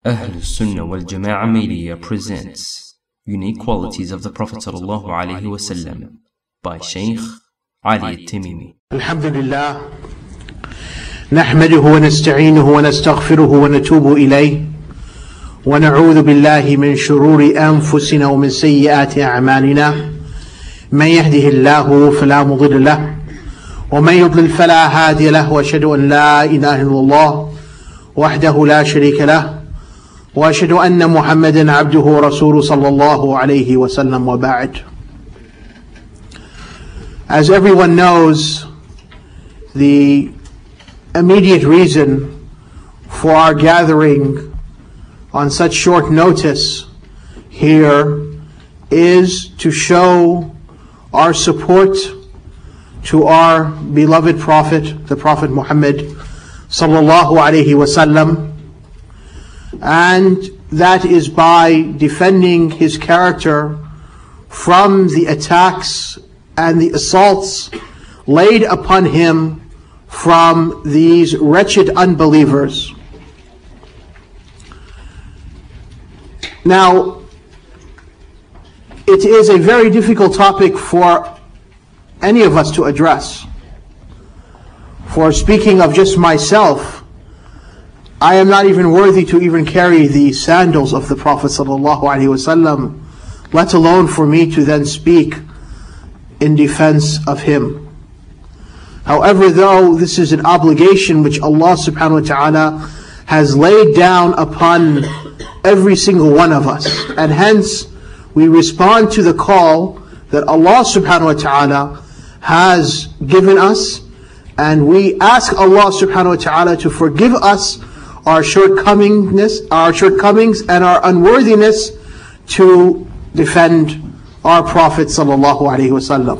Ahlus Sunnah wal Jama'ah Media presents Unique Qualities of the Prophet sallallahu alaihi wasallam by Shaykh Ali At-Tamimi. Alhamdulillah, nahmaduhu wa nasta'inuhu wa nastaghfiruhu wa natubu ilayh wa na'udhu billahi min shururi anfusina wa min sayyiati a'malina. Man yahdihillahu fala mudilla lahu wa man yudlil fala hadiya lahu wa ashhadu an la ilaha illallah wahdahu la sharika lahu وأشهد أن محمدا عبده ورسوله صلى الله عليه وسلم وبعد. As everyone knows, the immediate reason for our gathering on such short notice here is to show our support to our beloved Prophet, the Prophet Muhammad sallallahu alaihi wasallam. And that is by defending his character from the attacks and the assaults laid upon him from these wretched unbelievers. Now, it is a very difficult topic for any of us to address. For speaking of just myself, I am not even worthy to even carry the sandals of the Prophet ﷺ, let alone for me to then speak in defense of him. However, though this is an obligation which Allah subhanahu wa ta'ala has laid down upon every single one of us, and hence we respond to the call that Allah subhanahu wa ta'ala has given us, and we ask Allah subhanahu wa ta'ala to forgive us our shortcomings and our unworthiness to defend our Prophet sallallahu alaihi wasallam.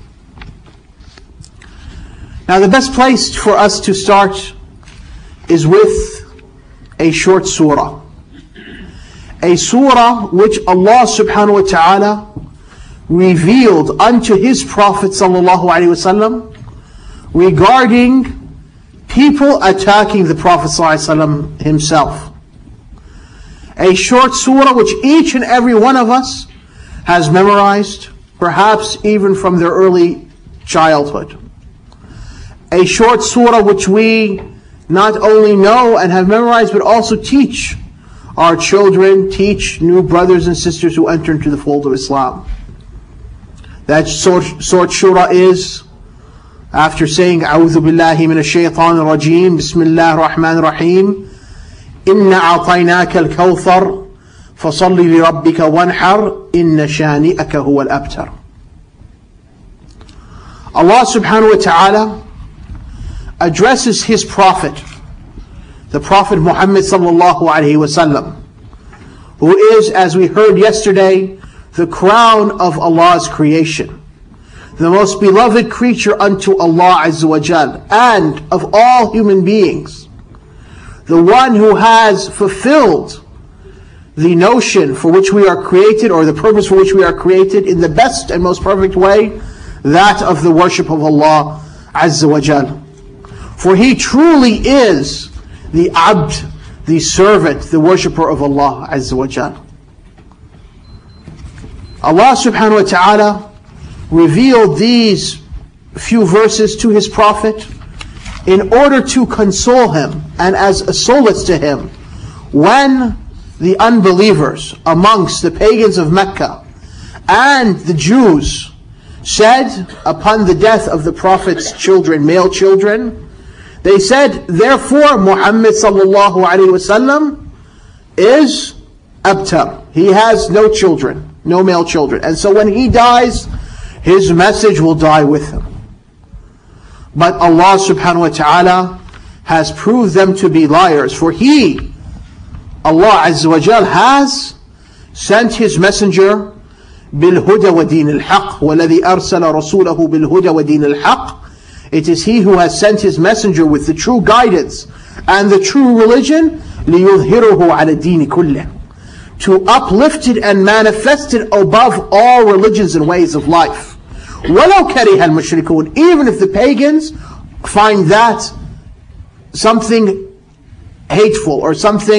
Now, the best place for us to start is with a short surah. A surah which Allah subhanahu wa ta'ala revealed unto His Prophet sallallahu alaihi wasallam regarding people attacking the Prophet ﷺ himself. A short surah which each and every one of us has memorized, perhaps even from their early childhood. A short surah which we not only know and have memorized, but also teach our children, teach new brothers and sisters who enter into the fold of Islam. That short surah is, after saying أعوذ بالله من الشيطان الرجيم بسم الله الرحمن الرحيم إنا أعطيناك الكوثر فصل لربك وانحر إن شانئك هو الأبتر. Allah subhanahu wa ta'ala addresses His Prophet, the Prophet Muhammad sallallahu alaihi wasallam, who is, as we heard yesterday, the crown of Allah's creation, the most beloved creature unto Allah Azza wa Jal, and of all human beings, the one who has fulfilled the notion for which we are created, or the purpose for which we are created, in the best and most perfect way, that of the worship of Allah Azza wa Jal. For He truly is the abd, the servant, the worshipper of Allah Azza wa Jal. Allah subhanahu wa ta'ala revealed these few verses to His Prophet in order to console him and as a solace to him when the unbelievers amongst the pagans of Mecca and the Jews said upon the death of the Prophet's children, male children, they said, therefore Muhammad sallallahu alaihi wasallam is abtar. He has no children, no male children. And so when he dies, his message will die with him. But Allah subhanahu wa ta'ala has proved them to be liars. For He, Allah Azza wa Jal, has sent His messenger بالهدى ودين الحق والذي أرسل رسوله بالهدى ودين الحق. It is He who has sent His messenger with the true guidance and the true religion ليظهره على الدين كله, to uplift it and manifest it above all religions and ways of life. وَلَوْ كَرِهَ الْمُشْرِكُونَ, even if the pagans find that something hateful or something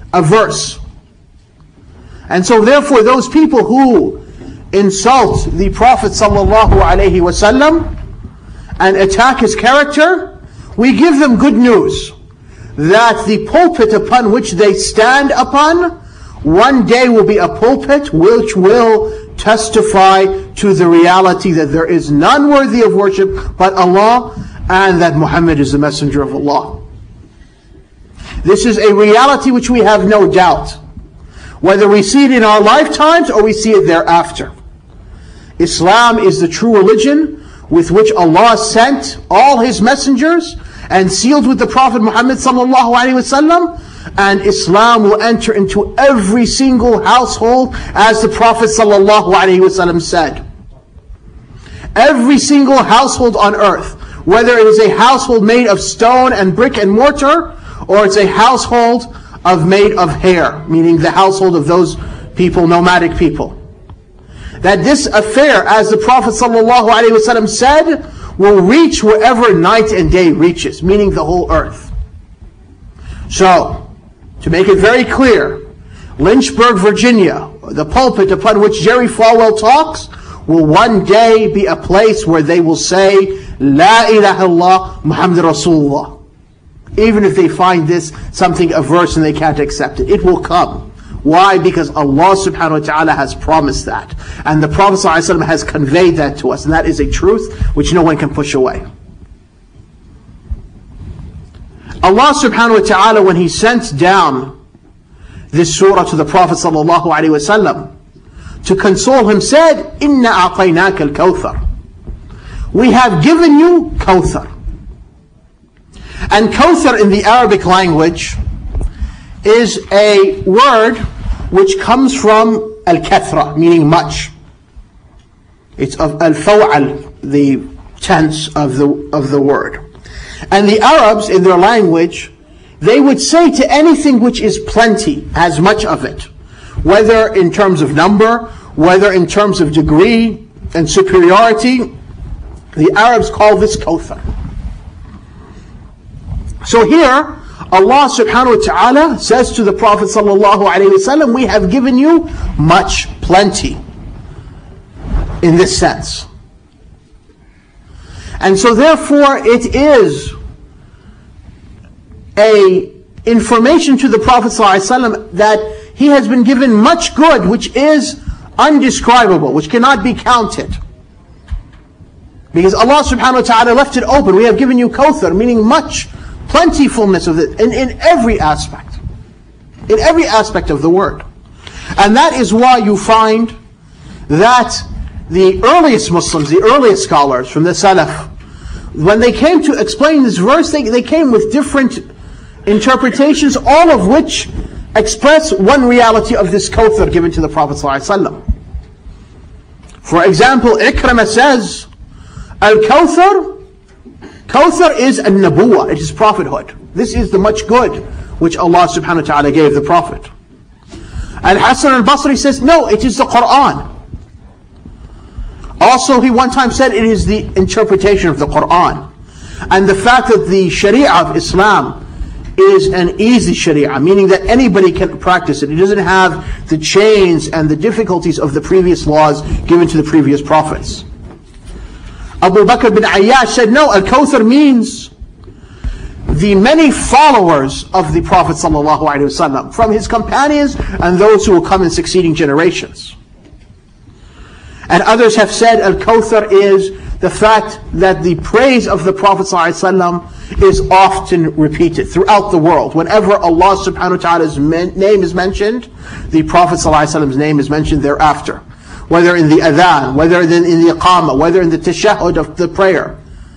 a verse. And so therefore those people who insult the Prophet ﷺ and attack his character, we give them good news that the pulpit upon which they stand upon one day will be a pulpit which will testify to the reality that there is none worthy of worship but Allah, and that Muhammad is the messenger of Allah. This is a reality which we have no doubt, whether we see it in our lifetimes or we see it thereafter. Islam is the true religion with which Allah sent all His messengers and sealed with the Prophet Muhammad sallallahu alaihi wasallam, and Islam will enter into every single household, as the Prophet sallallahu alaihi wasallam said. Every single household on earth, whether it is a household made of stone and brick and mortar, or it's a household made of hair, meaning the household of those people, nomadic people, that this affair, as the Prophet ﷺ said, will reach wherever night and day reaches, meaning the whole earth. So, to make it very clear, Lynchburg, Virginia, the pulpit upon which Jerry Falwell talks, will one day be a place where they will say, La ilaha illallah Muhammad Rasulullah. Even if they find this something averse and they can't accept it. It will come. Why? Because Allah subhanahu wa ta'ala has promised that. And the Prophet ﷺ has conveyed that to us. And that is a truth which no one can push away. Allah subhanahu wa ta'ala, when He sent down this surah to the Prophet sallallahu alaihi wasallam to console him, said, Inna a'tainaka al-kawthar. We have given you Kawthar. And Kawthar in the Arabic language is a word which comes from al-kathra, meaning much. It's of al-faw'al, the tense of the word. And the Arabs, in their language, they would say to anything which is plenty, as much of it, whether in terms of number, whether in terms of degree and superiority, the Arabs call this Kawthar. So here, Allah subhanahu wa ta'ala says to the Prophet sallallahu alaihi wasallam, we have given you much plenty in this sense. And so therefore it is a information to the Prophet sallallahu alaihi wasallam that he has been given much good which is undescribable, which cannot be counted. Because Allah subhanahu wa ta'ala left it open. We have given you Kawthar, meaning much plentifulness of it in every aspect. In every aspect of the word. And that is why you find that the earliest Muslims, the earliest scholars from the Salaf, when they came to explain this verse, they came with different interpretations, all of which express one reality of this Kawthar given to the Prophet ﷺ. For example, Ikrimah says, Al-Kawthar, Kawthar is an-nabuwah, it is prophethood. This is the much good which Allah subhanahu wa ta'ala gave the Prophet. Al-Hasan al-Basri says, no, it is the Qur'an. Also, he one time said it is the interpretation of the Qur'an. And the fact that the Sharia of Islam is an easy Sharia, meaning that anybody can practice it. It doesn't have the chains and the difficulties of the previous laws given to the previous prophets. Abu Bakr bin Ayyash said, no, Al-Kawthar means the many followers of the Prophet ﷺ, from his companions and those who will come in succeeding generations. And others have said Al-Kawthar is the fact that the praise of the Prophet ﷺ is often repeated throughout the world. Whenever Allah subhanahu wa ta'ala's name is mentioned, the Prophet ﷺ's name is mentioned thereafter. Whether in the adhan, whether in the iqamah, whether in the tashahhud of the prayer.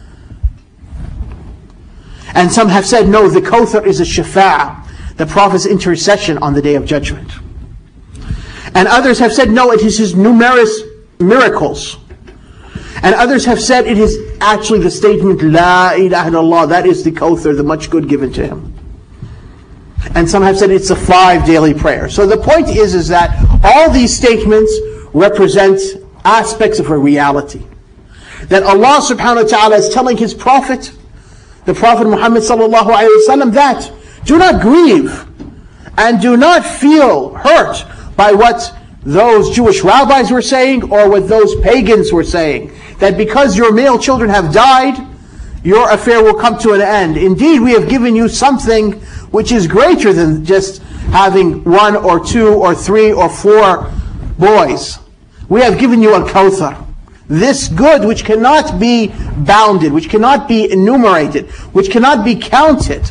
And some have said, no, the Kawthar is a shafa'ah, the Prophet's intercession on the Day of Judgment. And others have said, no, it is his numerous miracles. And others have said it is actually the statement, La ilaha illallah, that is the Kawthar, the much good given to him. And some have said it's a 5 daily prayer. So the point is that all these statements represent aspects of a reality. That Allah subhanahu wa ta'ala is telling His Prophet, the Prophet Muhammad sallallahu alayhi wa sallam, that do not grieve And do not feel hurt by what those Jewish rabbis were saying or what those pagans were saying, that because your male children have died, your affair will come to an end. Indeed, we have given you something which is greater than just having 1 or 2 or 3 or 4 boys. We have given you al-Kawthar, this good which cannot be bounded, which cannot be enumerated, which cannot be counted.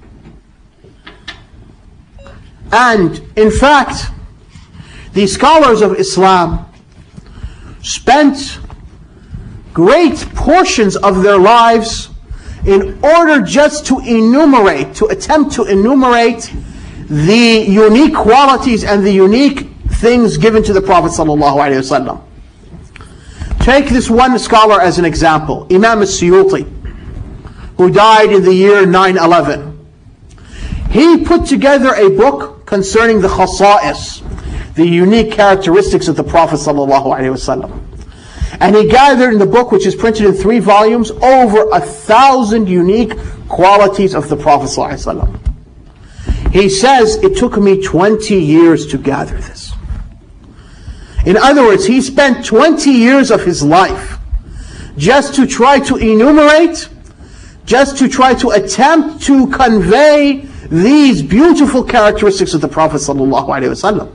And in fact, the scholars of Islam spent great portions of their lives in order just to attempt to enumerate the unique qualities and the unique things given to the Prophet ﷺ. Take this one scholar as an example, Imam al-Suyuti, who died in the year 911. He put together a book concerning the khasa'is, the unique characteristics of the Prophet ﷺ. And he gathered in the book, which is printed in 3 volumes, over 1,000 unique qualities of the Prophet ﷺ. He says, it took me 20 years to gather this. In other words, he spent 20 years of his life just to try to enumerate, just to try to attempt to convey these beautiful characteristics of the Prophet ﷺ.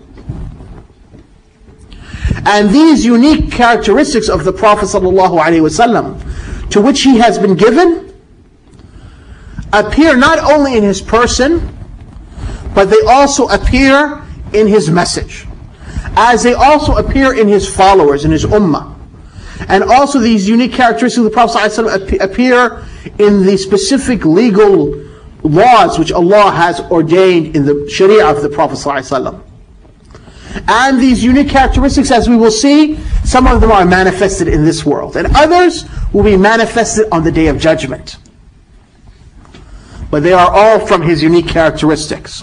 And these unique characteristics of the Prophet ﷺ, to which he has been given, appear not only in his person, but they also appear in his message, as they also appear in his followers, in his ummah. And also these unique characteristics of the Prophet ﷺ appear in the specific legal laws which Allah has ordained in the Sharia of the Prophet ﷺ. And these unique characteristics, as we will see, some of them are manifested in this world, and others will be manifested on the Day of Judgment. But they are all from his unique characteristics.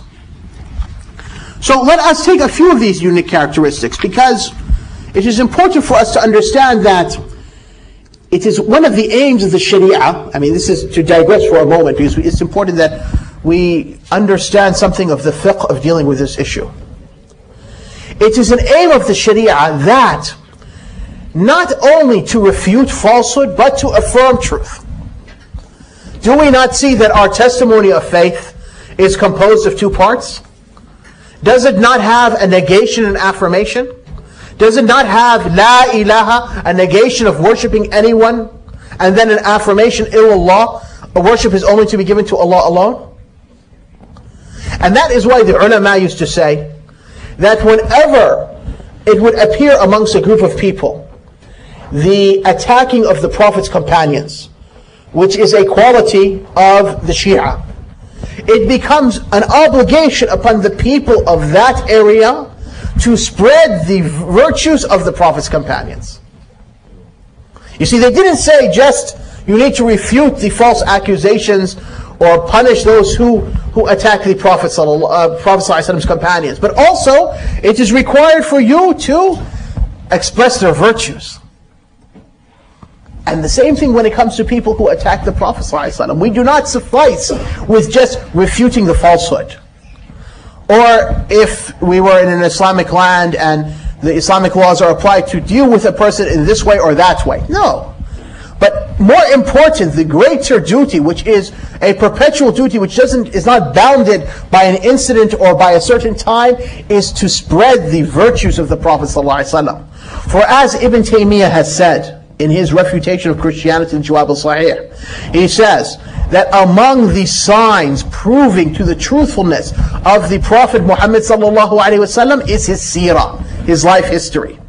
So let us take a few of these unique characteristics, because it is important for us to understand that it is one of the aims of the Sharia. I mean, this is to digress for a moment, because it's important that we understand something of the fiqh of dealing with this issue. It is an aim of the Sharia that not only to refute falsehood, but to affirm truth. Do we not see that our testimony of faith is composed of 2 parts? Does it not have a negation and affirmation? Does it not have La ilaha, a negation of worshipping anyone, and then an affirmation, illallah, a worship is only to be given to Allah alone? And that is why the ulama used to say that whenever it would appear amongst a group of people, the attacking of the Prophet's companions, which is a quality of the Shia, it becomes an obligation upon the people of that area to spread the virtues of the Prophet's companions. You see, they didn't say just you need to refute the false accusations or punish those who attack the Prophet's companions, but also it is required for you to express their virtues. And the same thing when it comes to people who attack the Prophet ﷺ. We do not suffice with just refuting the falsehood. Or if we were in an Islamic land and the Islamic laws are applied to deal with a person in this way or that way. No. But more important, the greater duty, which is a perpetual duty, which is not bounded by an incident or by a certain time, is to spread the virtues of the Prophet ﷺ. For as Ibn Taymiyyah has said in his refutation of Christianity in Jawab al-Sahih, he says that among the signs proving to the truthfulness of the Prophet Muhammad ﷺ is his seerah, his life history.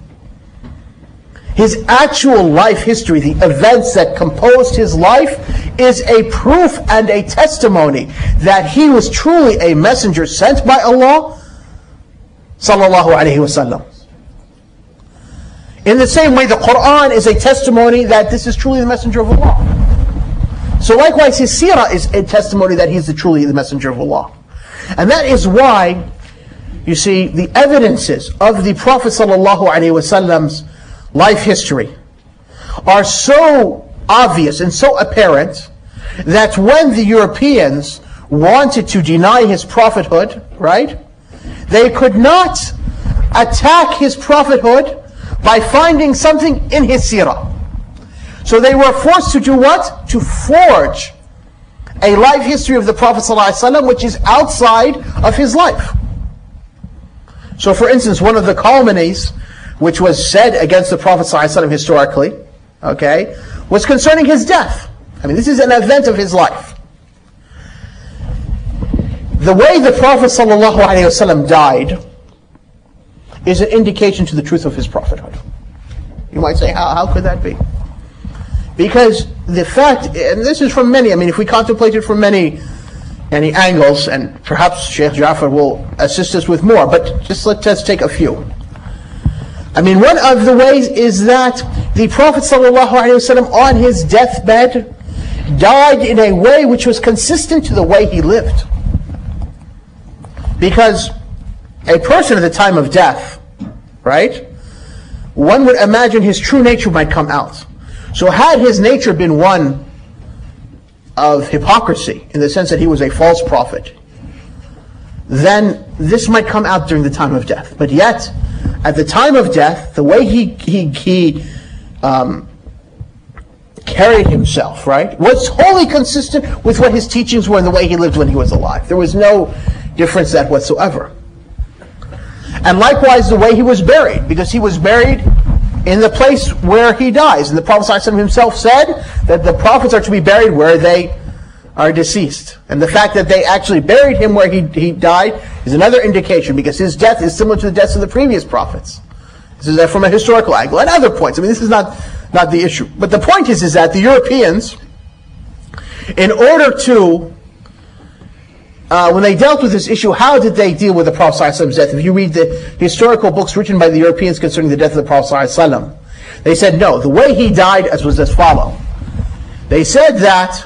His actual life history, the events that composed his life, is a proof and a testimony that he was truly a messenger sent by Allah sallallahu alaihi wasallam. In the same way, the Quran is a testimony that this is truly the messenger of Allah. So likewise, his seerah is a testimony that he's truly the messenger of Allah. And that is why, you see, the evidences of the Prophet ﷺ's life history are so obvious and so apparent that when the Europeans wanted to deny his prophethood, right? They could not attack his prophethood by finding something in his seerah. So they were forced to do what? To forge a life history of the Prophet ﷺ which is outside of his life. So for instance, one of the calumnies which was said against the Prophet ﷺ historically, okay, was concerning his death. I mean, this is an event of his life. The way the Prophet ﷺ died is an indication to the truth of his prophethood. You might say, how could that be? Because the fact, and this is from many, I mean, if we contemplate it from many angles, and perhaps Sheikh Ja'far will assist us with more, but just let's take a few. I mean, one of the ways is that the Prophet ﷺ on his deathbed died in a way which was consistent to the way he lived. Because a person at the time of death, right, one would imagine his true nature might come out. So had his nature been one of hypocrisy, in the sense that he was a false prophet, then this might come out during the time of death. But yet, at the time of death, the way he carried himself, right, was wholly consistent with what his teachings were and the way he lived when he was alive. There was no difference that whatsoever. And likewise, the way he was buried, because he was buried in the place where he dies. And the Prophet ﷺ himself said that the prophets are to be buried where they are deceased. And the fact that they actually buried him where he died is another indication, because his death is similar to the deaths of the previous prophets. This is from a historical angle. And other points. I mean, this is not the issue. But the point is that the Europeans, in order to, when they dealt with this issue, how did they deal with the Prophet ﷺ's death? If you read the historical books written by the Europeans concerning the death of the Prophet ﷺ, they said, no, the way he died was as follows. They said that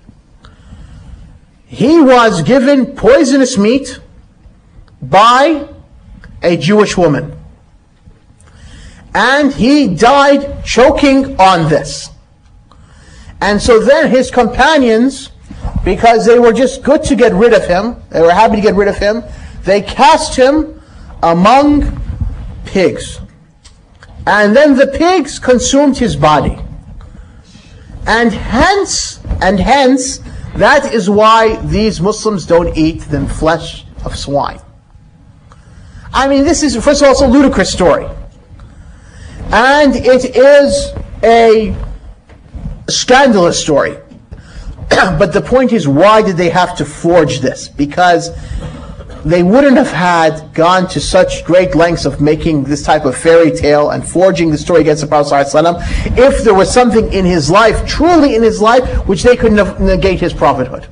he was given poisonous meat by a Jewish woman. And he died choking on this. And so then his companions, because they were just good to get rid of him, they were happy to get rid of him, they cast him among pigs. And then the pigs consumed his body. And hence, that is why these Muslims don't eat the flesh of swine. I mean, this is, first of all, it's a ludicrous story. And it is a scandalous story. But the point is, why did they have to forge this? Because they wouldn't have gone to such great lengths of making this type of fairy tale and forging the story against the Prophet ﷺ if there was something in his life, truly in his life, which they could negate his prophethood.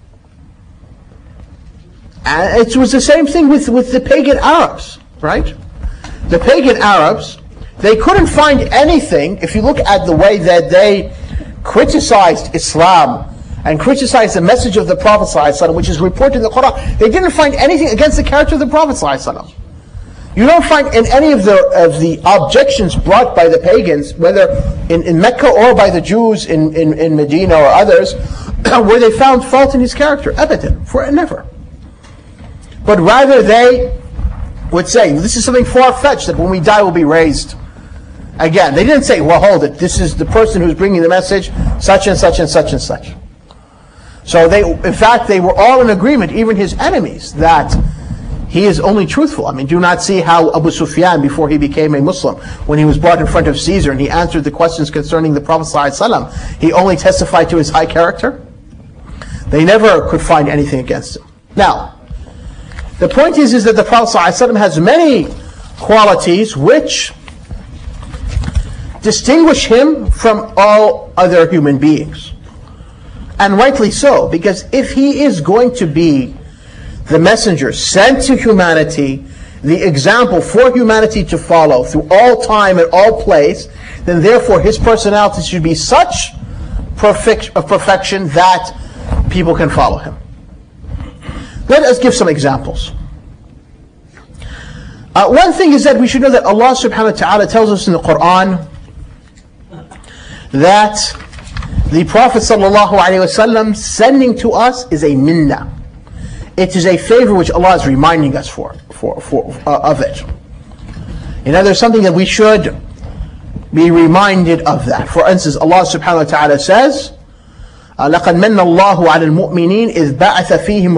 And it was the same thing with the pagan Arabs, right? The pagan Arabs, they couldn't find anything, if you look at the way that they criticized Islam and criticized the message of the Prophet ﷺ, which is reported in the Quran, they didn't find anything against the character of the Prophet ﷺ. You don't find in any of the objections brought by the pagans, whether in Mecca or by the Jews in Medina or others, where they found fault in his character. Abadan, for never. But rather they would say, this is something far-fetched, that when we die we'll be raised again. They didn't say, well, hold it, this is the person who's bringing the message, such and such and such and such. So in fact, they were all in agreement, even his enemies, that he is only truthful. I mean, do not see how Abu Sufyan, before he became a Muslim, when he was brought in front of Caesar and he answered the questions concerning the Prophet ﷺ, he only testified to his high character. They never could find anything against him. Now, the point is that the Prophet ﷺ has many qualities which distinguish him from all other human beings. And rightly so, because if he is going to be the messenger sent to humanity, the example for humanity to follow through all time and all place, then therefore his personality should be such perfection that people can follow him. Let us give some examples. One thing is that we should know that Allah subhanahu wa ta'ala tells us in the Quran that the Prophet sallallahu alaihi wasallam sending to us is a minnah. it is a favor which Allah is reminding us of it. You know, there's something that we should be reminded of that. For instance, Allah subhanahu wa ta'ala says, لَقَدْ مَنَّ اللَّهُ عَلَى الْمُؤْمِنِينَ إِذْ بَعَثَ فِيهِمْ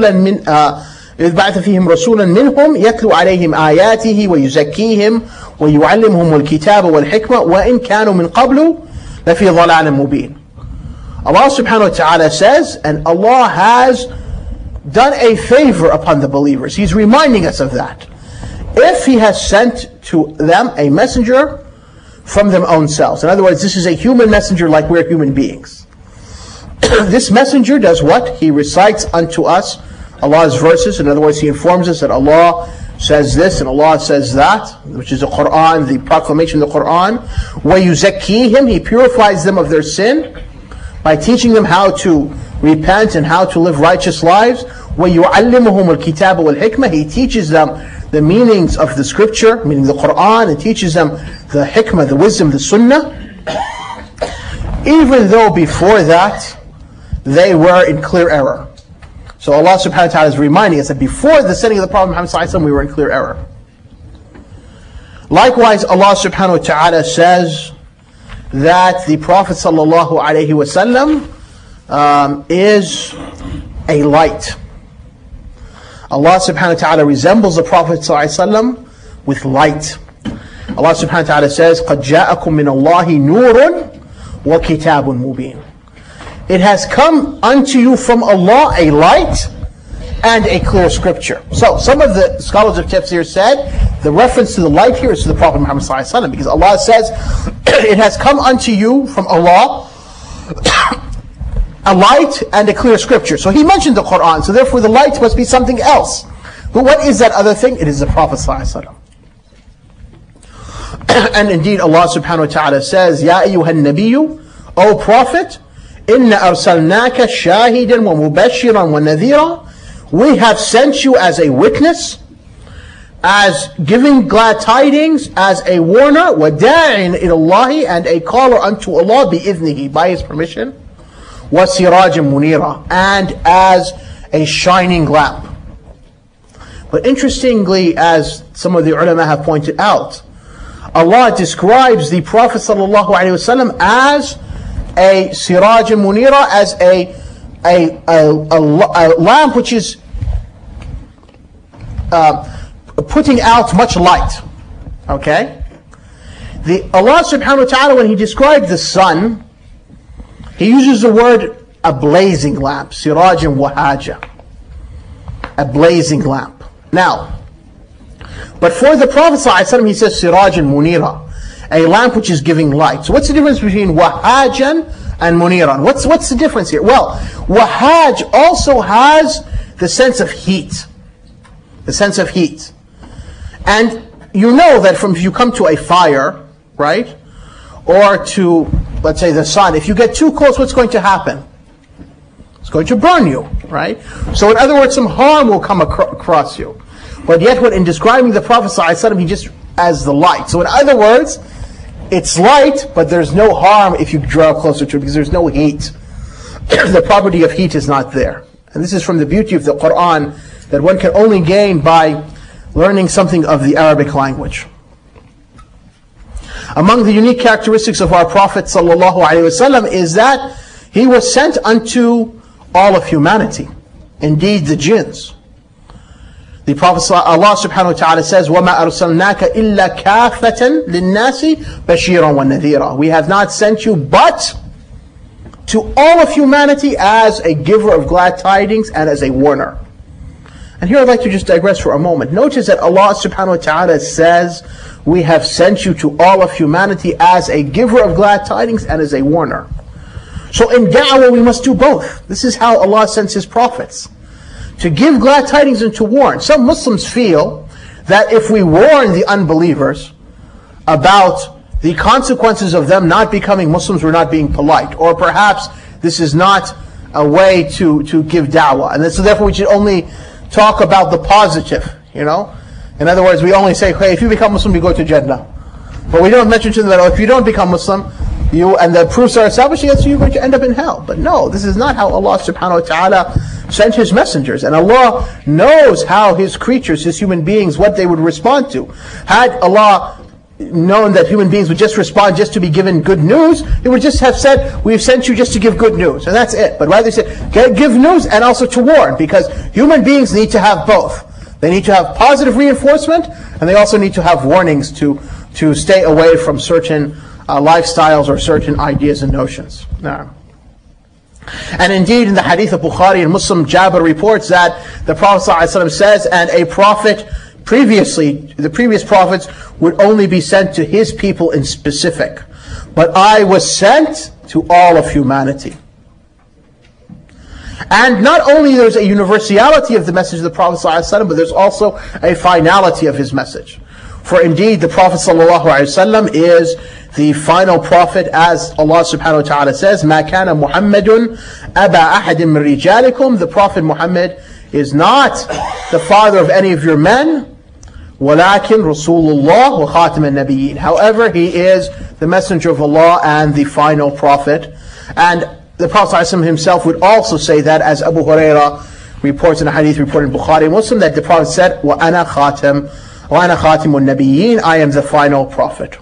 رَسُولًا مِّنْهُمْ يَتْلُو عَلَيْهِمْ آيَاتِهِ وَيُزَكِّيهِمْ وَيُعَلِّمُهُمُ الْكِتَابَ وَالْحِكْمَةَ وَإِنْ كَانُوا مِنْ قَبْلُ لَفِي ضَلَالٍ مُبِينٍ. Allah subhanahu wa ta'ala says, and Allah has done a favor upon the believers. He's reminding us of that. If He has sent to them a messenger from their own selves. In other words, this is a human messenger like we're human beings. This messenger does what? He recites unto us Allah's verses. In other words, he informs us that Allah says this and Allah says that, which is the Quran, the proclamation of the Quran. وَيُزَكِّيهِمْ, He purifies them of their sin by teaching them how to repent and how to live righteous lives. وَيُعَلِّمُهُمُ الْكِتَابَ وَالْحِكْمَةِ, He teaches them the meanings of the scripture, meaning the Quran, and teaches them the hikmah, the wisdom, the sunnah. Even though before that, they were in clear error. So Allah subhanahu wa ta'ala is reminding us that before the sending of the Prophet Muhammad sallallahu alaihi wasallam, we were in clear error. Likewise, Allah subhanahu wa ta'ala says that the Prophet sallallahu alaihi wasallam is a light. Allah subhanahu wa ta'ala resembles the Prophet sallallahu alaihi wasallam with light. Allah subhanahu wa ta'ala says, قَدْ جَاءَكُم مِّنَ اللَّهِ نُورٌ وَكِتَابٌ مُبِينٌ. It has come unto you from Allah a light and a clear scripture. So, some of the scholars of tafsir said, the reference to the light here is to the Prophet Muhammad sallallahu alaihi wasallam, because Allah says, it has come unto you from Allah a light and a clear scripture. So He mentioned the Quran, so therefore the light must be something else. But what is that other thing? It is the Prophet sallallahu alaihi wasallam. And indeed Allah subhanahu wa ta'ala says, Ya ayyuhan nabiyyu, O Prophet, Inna arsalnaka shahidan wa mubashiran wa nadhira. We have sent you as a witness, as giving glad tidings, as a warner, wa da'in ilallahi, and a caller unto Allah bi'idhnihi, by His permission, wa sirajan munira, and as a shining lamp. But interestingly, as some of the ulama have pointed out, Allah describes the Prophet sallallahu alaihi wasallam as a siraj munira, as a lamp which is putting out much light. Okay? Allah subhanahu wa ta'ala, when He described the sun, He uses the word a blazing lamp, siraj and wahaja, a blazing lamp. Now, but for the Prophet ﷺ, He says siraj and munira, a lamp which is giving light. So what's the difference between wahajan and muniran? What's the difference here? Well, wahaj also has the sense of heat. The sense of heat. And you know that if you come to a fire, right? Or to, let's say, the sun, if you get too close, what's going to happen? It's going to burn you, right? So in other words, some harm will come across you. But yet, when in describing the Prophet ﷺ, he just as the light. So in other words, it's light, but there's no harm if you draw closer to it, because there's no heat. The property of heat is not there. And this is from the beauty of the Quran, that one can only gain by learning something of the Arabic language. Among the unique characteristics of our Prophet ﷺ is that he was sent unto all of humanity, indeed the jinns. The Prophet, Allah subhanahu wa ta'ala says, وَمَا أَرْسَلْنَاكَ إِلَّا كَافَةً لِلنَّاسِ بَشِيرًا وَنَذِيرًا. We have not sent you but to all of humanity as a giver of glad tidings and as a warner. And here I'd like to just digress for a moment. Notice that Allah subhanahu wa ta'ala says, we have sent you to all of humanity as a giver of glad tidings and as a warner. So in da'wah we must do both. This is how Allah sends His prophets, to give glad tidings and to warn. Some Muslims feel that if we warn the unbelievers about the consequences of them not becoming Muslims, we're not being polite. Or perhaps this is not a way to give da'wah. And so therefore we should only talk about the positive, you know. In other words, we only say, hey, if you become Muslim, you go to Jannah. But we don't mention to them that, oh, if you don't become Muslim, and the proofs are established, yes, you're going to end up in hell. But no, this is not how Allah subhanahu wa ta'ala sent His messengers. And Allah knows how His creatures, His human beings, what they would respond to. Had Allah known that human beings would just respond just to be given good news, He would just have said, we've sent you just to give good news, and that's it. But rather He said, give news and also to warn, because human beings need to have both. They need to have positive reinforcement, and they also need to have warnings to stay away from certain lifestyles or certain ideas and notions. Now, and indeed, in the hadith of Bukhari and Muslim, Jabir reports that the Prophet ﷺ says, and a prophet the previous prophets would only be sent to his people in specific, but I was sent to all of humanity. And not only there's a universality of the message of the Prophet ﷺ, but there's also a finality of his message. For indeed, the Prophet ﷺ is the final prophet, as Allah subhanahu wa ta'ala says, مَا كَانَ مُحَمَّدٌ أَبَا أَحَدٍ مِّن رِجَالِكُمْ. The Prophet Muhammad is not the father of any of your men, وَلَكِنْ رَسُولُ اللَّهِ وَخَاتِمَ النَّبِيِّينَ. However, he is the messenger of Allah and the final prophet. And the Prophet ﷺ himself would also say that, as Abu Hurairah reports in a hadith reported in Bukhari and Muslim, that the Prophet said, وَأَنَا خَاتِمُ النَّبِيِّينَ. I am the final prophet.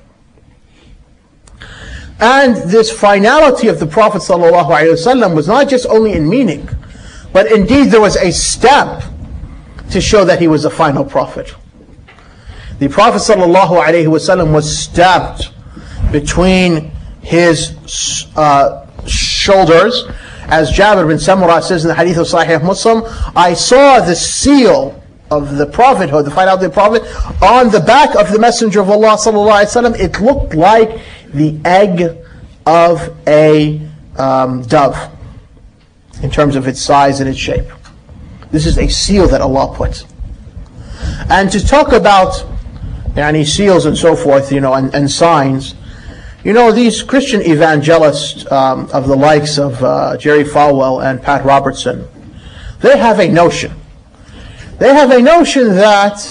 And this finality of the Prophet ﷺ was not just only in meaning, but indeed there was a stamp to show that he was the final prophet. The Prophet ﷺ was stamped between his shoulders. As Jabir bin Samurah says in the hadith of Sahih Muslim, I saw the seal of the prophethood, the finality of the prophet, on the back of the Messenger of Allah ﷺ. It looked like the egg of a dove in terms of its size and its shape. This is a seal that Allah put. And to talk about seals and so forth, and signs, these Christian evangelists of the likes of Jerry Falwell and Pat Robertson, they have a notion. They have a notion that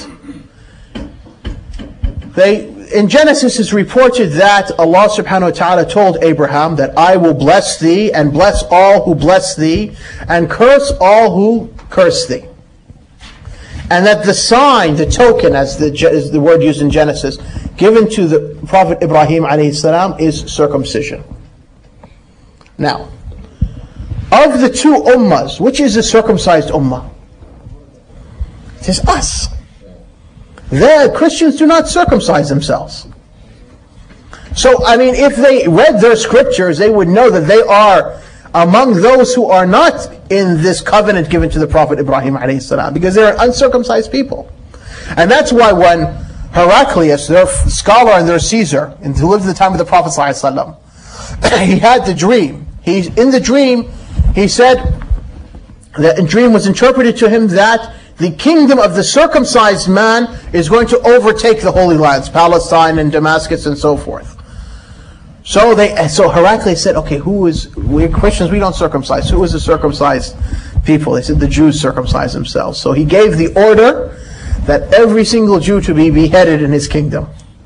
in Genesis it's reported that Allah subhanahu wa ta'ala told Abraham that I will bless thee and bless all who bless thee and curse all who curse thee. And that the sign, the token, as the word used in Genesis, given to the Prophet Ibrahim alayhi salam is circumcision. Now, of the two ummahs, which is the circumcised ummah? It is us. The Christians do not circumcise themselves. So, if they read their scriptures, they would know that they are among those who are not in this covenant given to the Prophet Ibrahim alayhi salam, because they're an uncircumcised people. And that's why when Heraclius, their scholar and their Caesar, who lived in the time of the Prophet ﷺ, he had the dream. In the dream, he said that the dream was interpreted to him that the kingdom of the circumcised man is going to overtake the Holy Lands, Palestine and Damascus and so forth. So Heraclius said, okay, we're Christians, we don't circumcise. Who is the circumcised people? They said the Jews circumcise themselves. So he gave the order that every single Jew to be beheaded in his kingdom.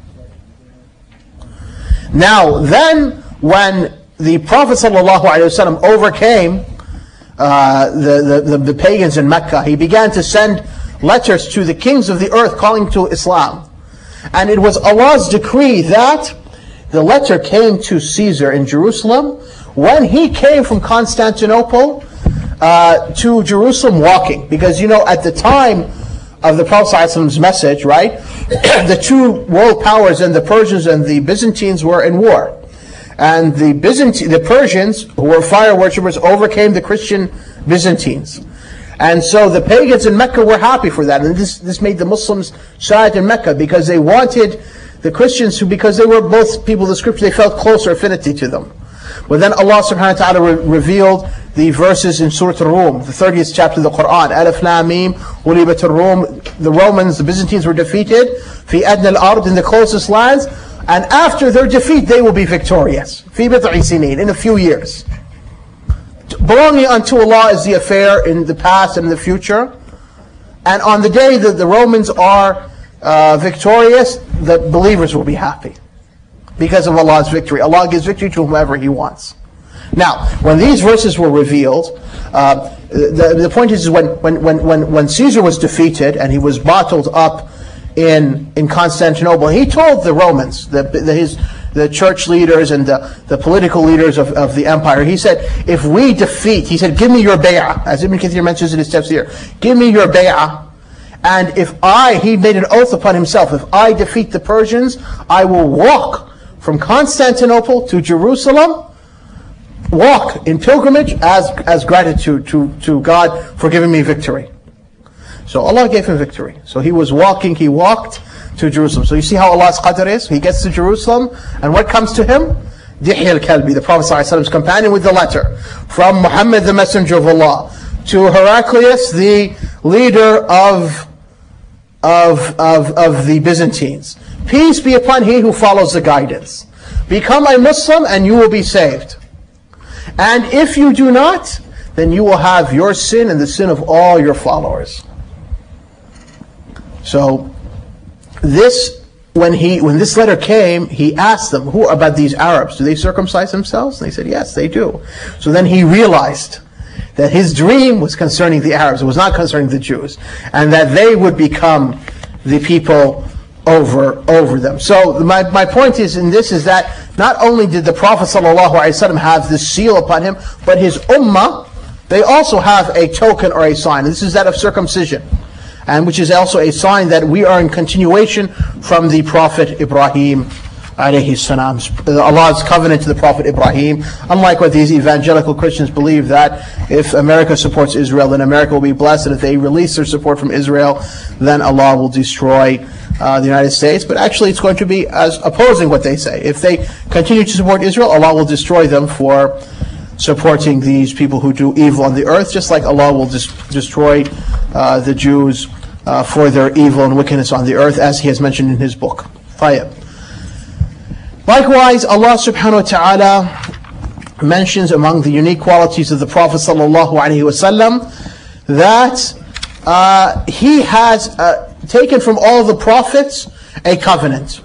Now, then, when the Prophet ﷺ overcame the pagans in Mecca, he began to send letters to the kings of the earth calling to Islam. And it was Allah's decree that the letter came to Caesar in Jerusalem when he came from Constantinople to Jerusalem walking. Because, at the time of the Prophet ﷺ's message, right, the two world powers, and the Persians and the Byzantines, were in war. And the Persians, who were fire worshippers, overcame the Christian Byzantines. And so the pagans in Mecca were happy for that. And this made the Muslims sad in Mecca, because they wanted the Christians because they were both people of the scripture, they felt closer affinity to them. But then Allah subhanahu wa ta'ala revealed the verses in Surah Al-Rum, the 30th chapter of the Quran. Alif Lam Mim, Ghulibat al-Rum. The Romans, the Byzantines were defeated. Fi adna al-ard, in the closest lands. And after their defeat, they will be victorious. Fi bid'i sinin, in a few years. Belonging unto Allah is the affair in the past and in the future. And on the day that the Romans are victorious, the believers will be happy. because of Allah's victory. Allah gives victory to whomever He wants. Now, when these verses were revealed, the point is when Caesar was defeated and he was bottled up in Constantinople, he told the Romans, the church leaders and the political leaders of the empire, he said, if we defeat, he said, give me your bay'ah, as Ibn Kathir mentions in his tafsir, give me your bay'ah, and he made an oath upon himself, if I defeat the Persians, I will walk from Constantinople to Jerusalem, walk in pilgrimage as gratitude to God for giving me victory. So Allah gave him victory. So he walked to Jerusalem. So you see how Allah's qadr is? He gets to Jerusalem, and what comes to him? Dihya al-Kalbi, the Prophet ﷺ's companion, with the letter from Muhammad, the Messenger of Allah, to Heraclius, the leader of the Byzantines. Peace be upon he who follows the guidance. Become a Muslim and you will be saved. And if you do not, then you will have your sin and the sin of all your followers. So when this letter came, he asked them, who about these Arabs? Do they circumcise themselves? And they said, yes, they do. So then he realized that his dream was concerning the Arabs. It was not concerning the Jews. And that they would become the people over them. So my point is in this is that not only did the Prophet ﷺ have this seal upon him, but his ummah, they also have a token or a sign. This is that of circumcision, and which is also a sign that we are in continuation from the Prophet Ibrahim alayhi salam, Allah's covenant to the Prophet Ibrahim. Unlike what these evangelical Christians believe, that if America supports Israel, then America will be blessed, and if they release their support from Israel, then Allah will destroy the United States. But actually it's going to be as opposing what they say. If they continue to support Israel, Allah will destroy them for supporting these people who do evil on the earth, just like Allah will destroy the Jews for their evil and wickedness on the earth, as He has mentioned in His book. Likewise, Allah subhanahu wa ta'ala mentions among the unique qualities of the Prophet sallallahu alaihi wasallam that he has taken from all the prophets a covenant.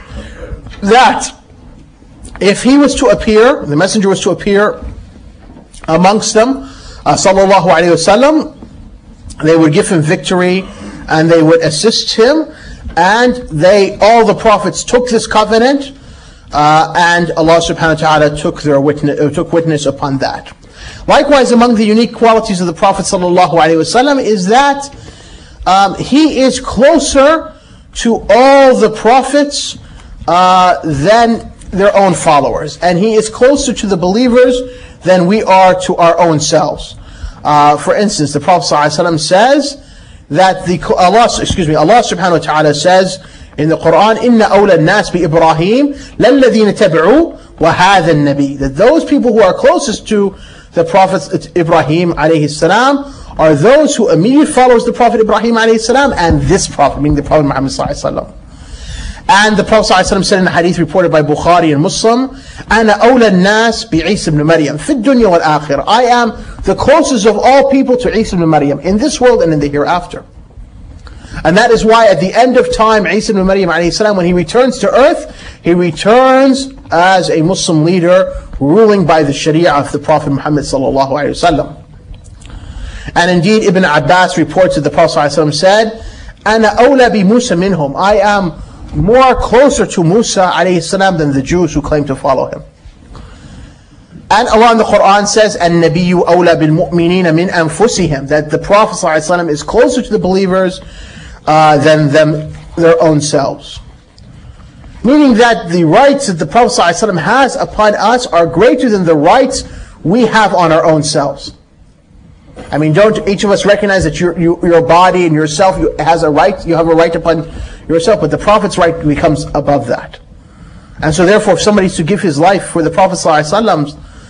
That if he was to appear, the messenger was to appear amongst them, sallallahu alaihi wasallam, they would give him victory and they would assist him, and all the prophets took this covenant, and Allah subhanahu wa ta'ala took witness upon that. Likewise, among the unique qualities of the Prophet sallallahu alaihi wasallam is that he is closer to all the prophets than their own followers, and he is closer to the believers than we are to our own selves. For instance, the Prophet ﷺ says that Allah subhanahu wa ta'ala says in the Quran, "Inna awla an-nas bi Ibrahim lalladhina tabi'u wa hadha an-nabi." That those people who are closest to the Prophet Ibrahim alayhi salam are those who immediately follows the Prophet Ibrahim alayhi salam and this Prophet, meaning the Prophet Muhammad sallallahu alaihi wasallam. And the Prophet ﷺ said in a hadith reported by Bukhari and Muslim, "Ana awla an-nas bi Isa ibn Maryam fi ad-dunya wal akhirah." I am the closest of all people to Isa ibn Maryam in this world and in the hereafter. And that is why at the end of time, Isa ibn Maryam alayhi salam, when he returns to earth, he returns as a Muslim leader ruling by the Sharia of the Prophet Muhammad sallallahu alaihi wasallam. And indeed, Ibn Abbas reports that the Prophet ﷺ said, "Ana awla bi Musa minhum." I am more closer to Musa alayhi salam than the Jews who claim to follow him. And Allah in the Quran says, "An-nabiyyu awla bil mu'minina min anfusihim," that the Prophet ﷺ is closer to the believers than them their own selves. Meaning that the rights that the Prophet ﷺ has upon us are greater than the rights we have on our own selves. I mean, don't each of us recognize that your body and yourself has a right, you have a right upon yourself, but the Prophet's right becomes above that. And so therefore, if somebody is to give his life for the Prophet ﷺ,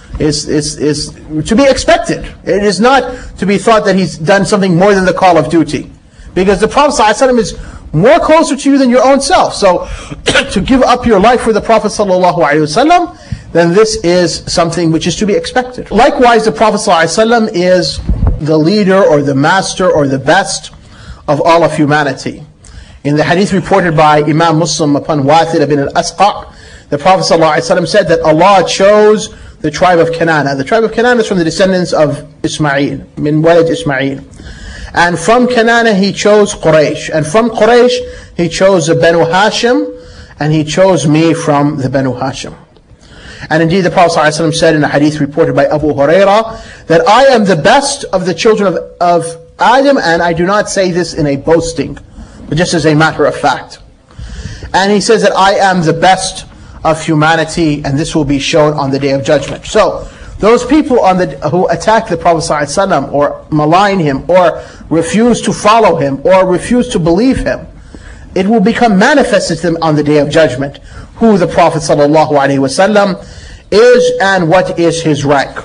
is to be expected. It is not to be thought that he's done something more than the call of duty. Because the Prophet ﷺ is more closer to you than your own self. So, to give up your life for the Prophet ﷺ, then this is something which is to be expected. Likewise, the Prophet ﷺ is the leader or the master or the best of all of humanity. In the hadith reported by Imam Muslim upon Wathil ibn al-Asqa', the Prophet ﷺ said that Allah chose the tribe of Kanana. The tribe of Kanana is from the descendants of Ismail, min walad Ismail. And from Kanana he chose Quraysh. And from Quraysh he chose the Banu Hashim, and he chose me from the Banu Hashim. And indeed the Prophet ﷺ said in a hadith reported by Abu Hurairah that I am the best of the children of Adam, and I do not say this in a boasting, but just as a matter of fact. And he says that I am the best of humanity, and this will be shown on the Day of Judgment. So, those people who attack the Prophet ﷺ, or malign him, or refuse to follow him, or refuse to believe him, it will become manifested to them on the Day of Judgment, who the Prophet ﷺ is and what is his rank.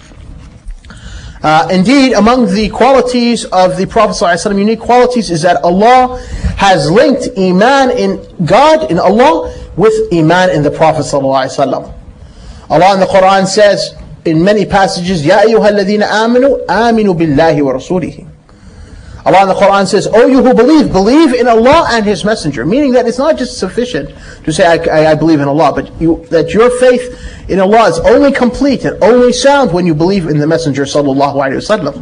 Indeed, among the qualities of the Prophet ﷺ, unique qualities, is that Allah has linked Iman in God, in Allah, with Iman in the Prophet ﷺ. Allah in the Quran says in many passages, Ya ayyuha alladhina amanu, aminu billahi wa rasulihi. Allah in the Quran says, O you who believe, believe in Allah and His Messenger. Meaning that it's not just sufficient to say, I believe in Allah, but that your faith in Allah is only complete and only sound when you believe in the Messenger sallallahu alaihi wasallam.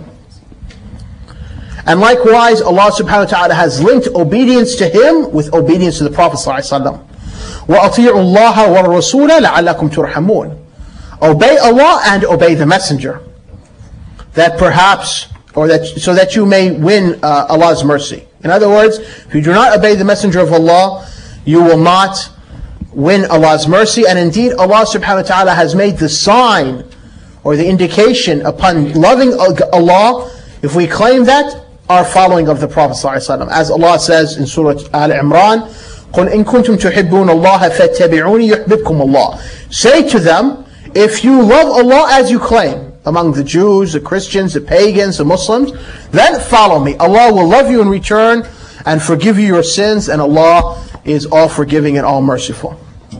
And likewise, Allah subhanahu wa ta'ala has linked obedience to Him with obedience to the Prophet sallallahu alaihi wasallam. وَأَطِيعُوا اللَّهَ وَالرَّسُولَ لَعَلَّكُمْ تُرْحَمُونَ. Obey Allah and obey the Messenger. That perhaps, so that you may win Allah's mercy. In other words, if you do not obey the Messenger of Allah, you will not win Allah's mercy. And indeed, Allah subhanahu wa ta'ala has made the sign or the indication upon loving Allah, if we claim that, our following of the Prophet ﷺ. As Allah says in Surah Al-Imran, قُلْ إِن كُنْتُمْ تُحِبُّونَ اللَّهَ فَاتَّبِعُونِ يُحْبِبْكُمُ اللَّهِ. Say to them, if you love Allah as you claim, among the Jews, the Christians, the pagans, the Muslims, then follow me. Allah will love you in return and forgive you your sins, and Allah is all forgiving and all merciful.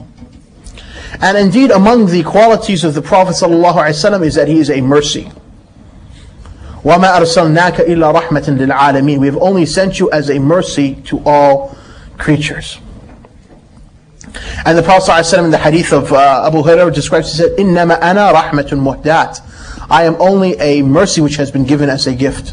And indeed, among the qualities of the Prophet ﷺ is that he is a mercy. وَمَا أَرْسَلْنَاكَ إِلَّا رَحْمَةً لِلْعَالَمِينَ. We have only sent you as a mercy to all creatures. And the Prophet ﷺ in the hadith of Abu Hurairah describes, he said, إِنَّمَا أَنَا رَحْمَةٌ مُهْدَاتٌ. I am only a mercy which has been given as a gift.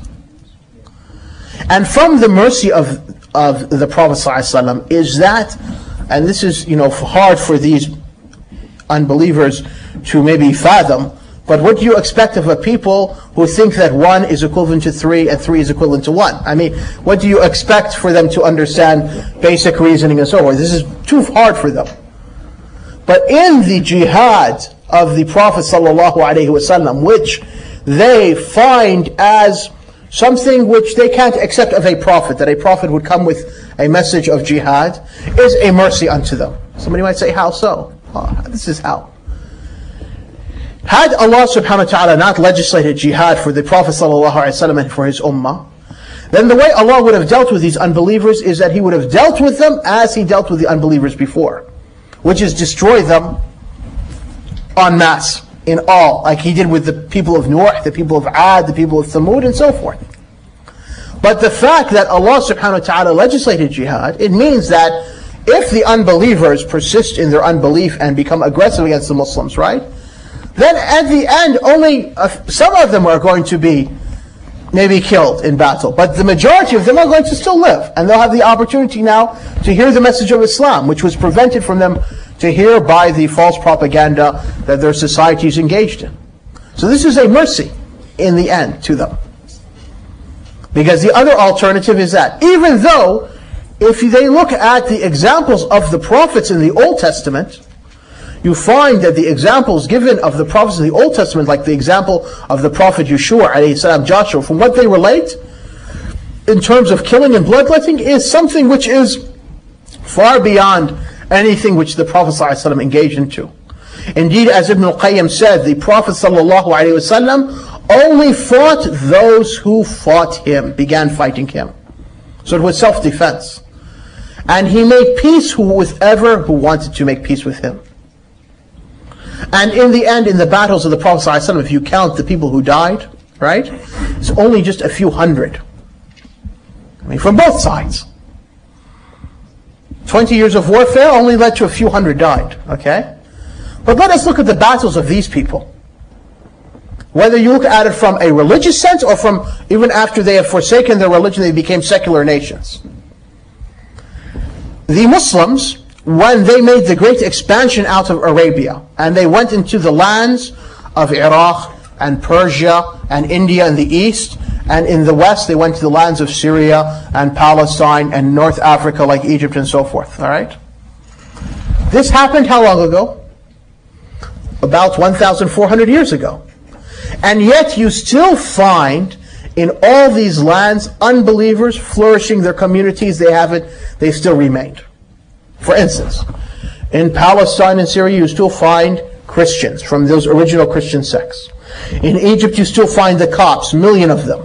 And from the mercy of the Prophet ﷺ is that, and this is hard for these unbelievers to maybe fathom, but what do you expect of a people who think that 1 is equivalent to 3 and 3 is equivalent to 1? I mean, what do you expect for them to understand basic reasoning and so forth? This is too hard for them. But in the jihad of the Prophet ﷺ, which they find as something which they can't accept of a prophet, that a prophet would come with a message of jihad, is a mercy unto them. Somebody might say, how so? This is how. Had Allah subhanahu wa ta'ala not legislated jihad for the Prophet ﷺ and for his ummah, then the way Allah would have dealt with these unbelievers is that He would have dealt with them as He dealt with the unbelievers before, which is destroy them en masse, in all, like He did with the people of Nuh, the people of Ad, the people of Thamud, and so forth. But the fact that Allah subhanahu wa ta'ala legislated jihad, it means that if the unbelievers persist in their unbelief and become aggressive against the Muslims, right? Then at the end, only some of them are going to be maybe killed in battle. But the majority of them are going to still live. And they'll have the opportunity now to hear the message of Islam, which was prevented from them to hear by the false propaganda that their society is engaged in. So this is a mercy in the end to them. Because the other alternative is that, even though, if they look at the examples of the prophets in the Old Testament, you find that the examples given of the prophets in the Old Testament, like the example of the prophet Yeshua, alayhi salam, Joshua, from what they relate, in terms of killing and bloodletting, is something which is far beyond anything which the Prophet ﷺ engaged into. Indeed, as Ibn al-Qayyim said, the Prophet ﷺ only fought those who fought him, began fighting him. So it was self-defense. And he made peace with whoever who wanted to make peace with him. And in the end, in the battles of the Prophet ﷺ, if you count the people who died, right, it's only just a few hundred. I mean, from both sides. 20 years of warfare only led to a few hundred died. Okay? But let us look at the battles of these people. Whether you look at it from a religious sense or from even after they have forsaken their religion, they became secular nations. The Muslims, when they made the great expansion out of Arabia, and they went into the lands of Iraq and Persia and India in the east, and in the west they went to the lands of Syria and Palestine and North Africa like Egypt and so forth. All right? This happened how long ago? About 1,400 years ago. And yet you still find in all these lands unbelievers flourishing, their communities, they still remained. For instance, in Palestine and Syria you still find Christians from those original Christian sects. In Egypt you still find the Copts, millions of them.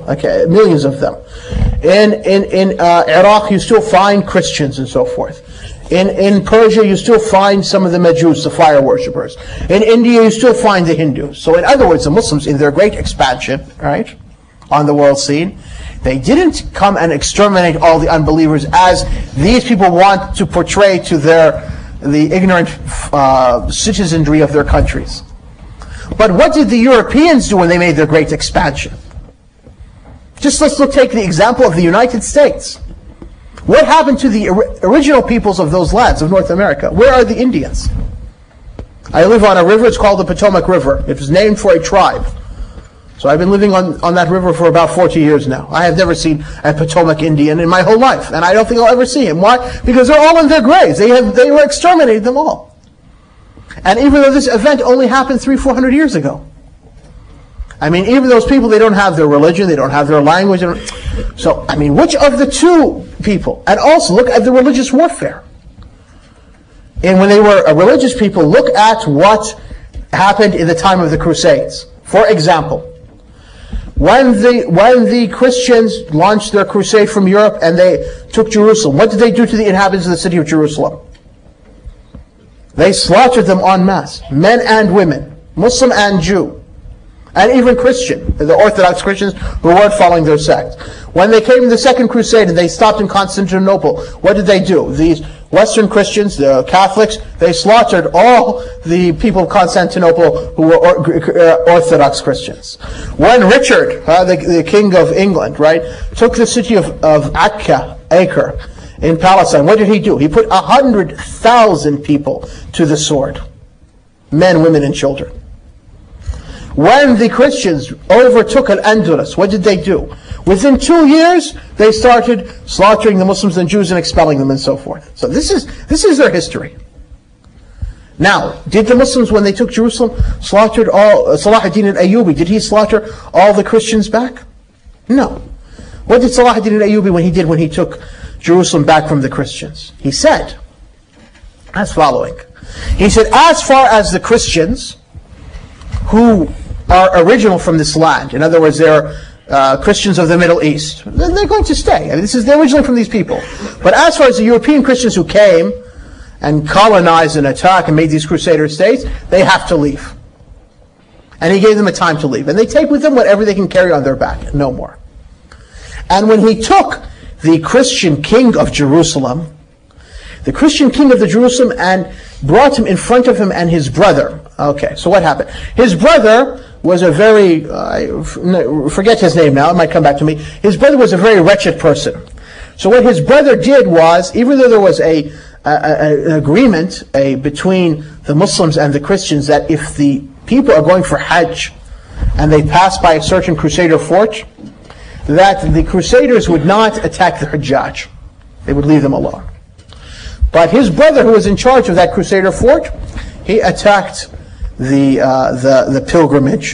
In Iraq you still find Christians and so forth. In Persia you still find some of the Majus, the fire worshippers. In India you still find the Hindus. So in other words, the Muslims in their great expansion, right, on the world scene, they didn't come and exterminate all the unbelievers as these people want to portray to the ignorant citizenry of their countries. But what did the Europeans do when they made their great expansion? Just let's take the example of the United States. What happened to the original peoples of those lands of North America? Where are the Indians? I live on a river, it's called the Potomac River. It was named for a tribe. So I've been living on that river for about 40 years now. I have never seen a Potomac Indian in my whole life, and I don't think I'll ever see him. Why? Because they're all in their graves. They were exterminated them all. And even though this event only happened 300-400 years ago. I mean, even those people, they don't have their religion, they don't have their language. So, I mean, which of the two people? And also, look at the religious warfare. And when they were a religious people, look at what happened in the time of the Crusades. For example, when the Christians launched their crusade from Europe and they took Jerusalem, what did they do to the inhabitants of the city of Jerusalem? They slaughtered them en masse, men and women, Muslim and Jew, and even Christian, the Orthodox Christians who weren't following their sect. When they came to the Second Crusade and they stopped in Constantinople, what did they do? These Western Christians, the Catholics, they slaughtered all the people of Constantinople who were Orthodox Christians. When Richard, the king of England, right, took the city of Acre in Palestine, what did he do? He put 100,000 people to the sword. Men, women, and children. When the Christians overtook Al-Andalus, what did they do? Within 2 years, they started slaughtering the Muslims and Jews and expelling them and so forth. So this is their history. Now, did the Muslims, when they took Jerusalem, slaughtered all, Salah ad-Din al-Ayyubi, did he slaughter all the Christians back? No. What did Salah ad-Din al-Ayyubi when he took Jerusalem back from the Christians? He said, as following. He said, as far as the Christians who are original from this land, in other words, they're Christians of the Middle East, then they're going to stay. I mean, they're originally from these people. But as far as the European Christians who came and colonized and attacked and made these crusader states, they have to leave. And he gave them a time to leave. And they take with them whatever they can carry on their back, no more. And when he took the Christian king of Jerusalem, and brought him in front of him and his brother. Okay, so what happened? His brother was a very, I forget his name now, it might come back to me. His brother was a very wretched person. So what his brother did was, even though there was an agreement between the Muslims and the Christians that if the people are going for Hajj and they pass by a certain crusader fort, that the crusaders would not attack the Hajjaj. They would leave them alone. But his brother, who was in charge of that crusader fort, he attacked the pilgrimage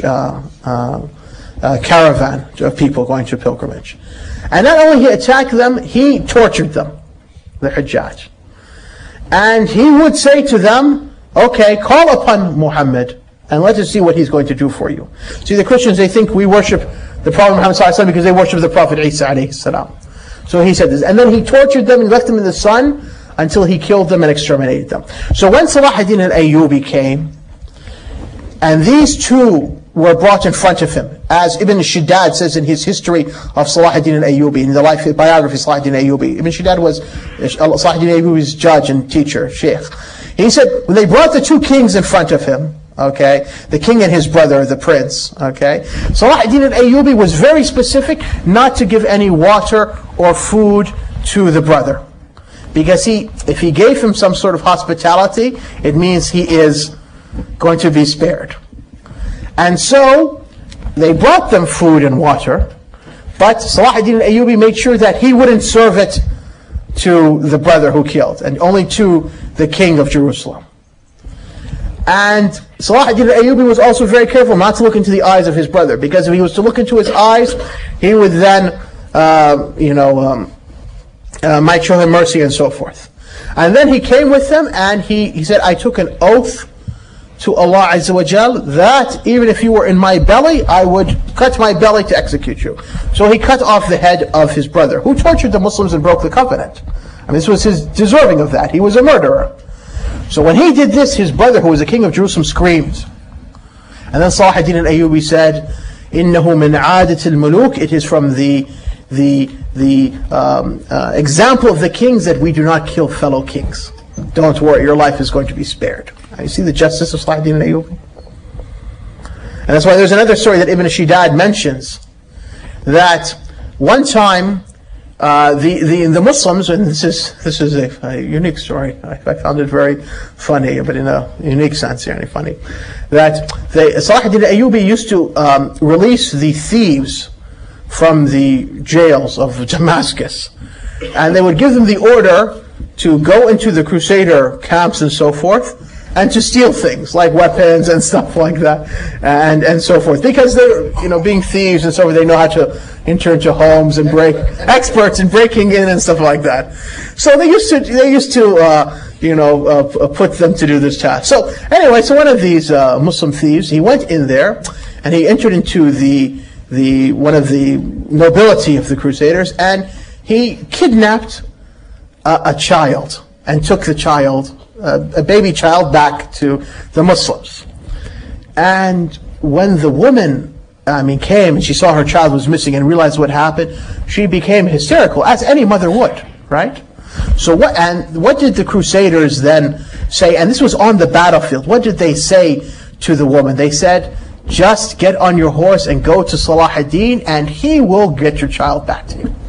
caravan of people going to pilgrimage. And not only he attacked them, he tortured them, the Hajjaj. And he would say to them, okay, call upon Muhammad and let us see what he's going to do for you. See, the Christians, they think we worship the Prophet Muhammad ﷺ because they worship the Prophet Isa ﷺ. So he said this. And then he tortured them and left them in the sun until he killed them and exterminated them. So when Salah ad-Din al-Ayyubi came, and these two were brought in front of him. As Ibn Shiddad says in his history of Salah ad-Din al-Ayyubi, in the life biography of Salah ad-Din al-Ayyubi. Ibn Shiddad was Salah ad-Din al-Ayyubi's judge and teacher, sheikh. He said, when they brought the two kings in front of him, okay, the king and his brother, the prince, okay, Salah ad-Din al-Ayyubi was very specific not to give any water or food to the brother. Because if he gave him some sort of hospitality, it means he is going to be spared. And so, they brought them food and water, but Salah ad-Din al-Ayyubi made sure that he wouldn't serve it to the brother who killed, and only to the king of Jerusalem. And Salah ad-Din al-Ayyubi was also very careful not to look into the eyes of his brother, because if he was to look into his eyes, he would then, might show him mercy and so forth. And then he came with them, and he said, I took an oath to Allah Azza wa Jal that even if you were in my belly, I would cut my belly to execute you. So he cut off the head of his brother, who tortured the Muslims and broke the covenant. I mean, this was his deserving of that. He was a murderer. So when he did this, his brother, who was the king of Jerusalem, screamed. And then Salah ad-Din al-Ayyubi said, إِنَّهُ مِنْ عَادَةِ الْمُلُوكِ, it is from the example of the kings that we do not kill fellow kings. Don't worry, your life is going to be spared. You see the justice of Salah ad-Din al-Ayyubi? And that's why there's another story that Ibn Shiddad mentions, that one time the Muslims, and this is a unique story, I found it very funny, but in a unique sense, very funny, that Salah ad-Din al-Ayyubi used to release the thieves from the jails of Damascus, and they would give them the order to go into the Crusader camps and so forth, and to steal things like weapons and stuff like that, and so forth, because they're being thieves and so forth. They know how to enter into homes and experts in breaking in and stuff like that. So they used to put them to do this task. So anyway, so one of these Muslim thieves, he went in there and he entered into one of the nobility of the Crusaders, and he kidnapped a child and took the child, a baby child, back to the Muslims. And when the woman came and she saw her child was missing and realized what happened, she became hysterical, as any mother would, right? So what did the Crusaders then say? And this was on the battlefield. What did they say to the woman? They said, just get on your horse and go to Salah ad-Din, and he will get your child back to you.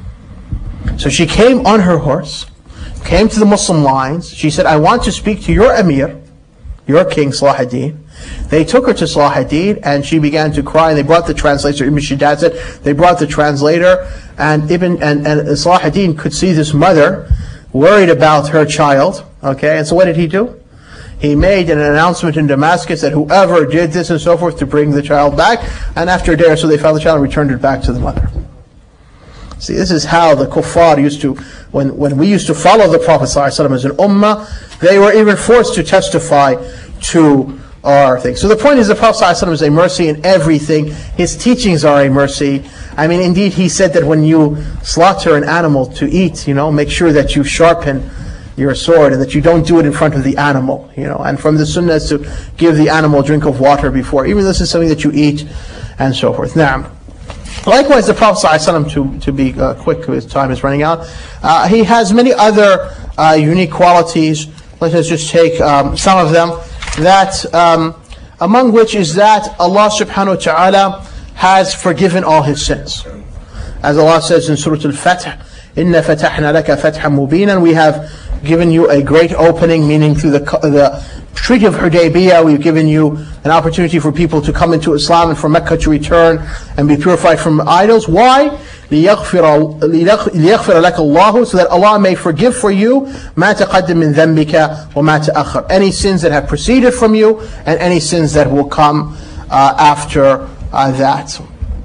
So she came on her horse, came to the Muslim lines. She said, I want to speak to your Emir, your king, Salah ad-Din. They took her to Salah ad-Din, and she began to cry, and they brought the translator. Ibn Shiddad said, they brought the translator, and Salah ad-Din could see this mother worried about her child. Okay, and so what did he do? He made an announcement in Damascus that whoever did this and so forth to bring the child back, and after a day or so they found the child and returned it back to the mother. See, this is how the kuffar used to, when we used to follow the Prophet ﷺ as an ummah, they were even forced to testify to our things. So the point is, the Prophet ﷺ is a mercy in everything. His teachings are a mercy. I mean, indeed, he said that when you slaughter an animal to eat, make sure that you sharpen your sword, and that you don't do it in front of the animal, and from the sunnah is to give the animal a drink of water before, even though this is something that you eat, and so forth. Now, likewise, the Prophet ﷺ, to be quick, his time is running out, he has many other unique qualities. Let us just take some of them, that among which is that Allah subhanahu wa ta'ala has forgiven all his sins. As Allah says in Surah Al-Fath, إِنَّ فَتَحْنَا لَكَ فَتْحًا مُبِينًا, we have given you a great opening, meaning through the Treaty of Hudaybiyah, we've given you an opportunity for people to come into Islam and for Mecca to return and be purified from idols. Why? لِيَغْفِرَ لَكَ اللَّهُ, so that Allah may forgive for you مَا تَقَدَّمَ مِنْ ذَنْبِكَ وَمَا تَأَخَّرَ, any sins that have proceeded from you and any sins that will come after that.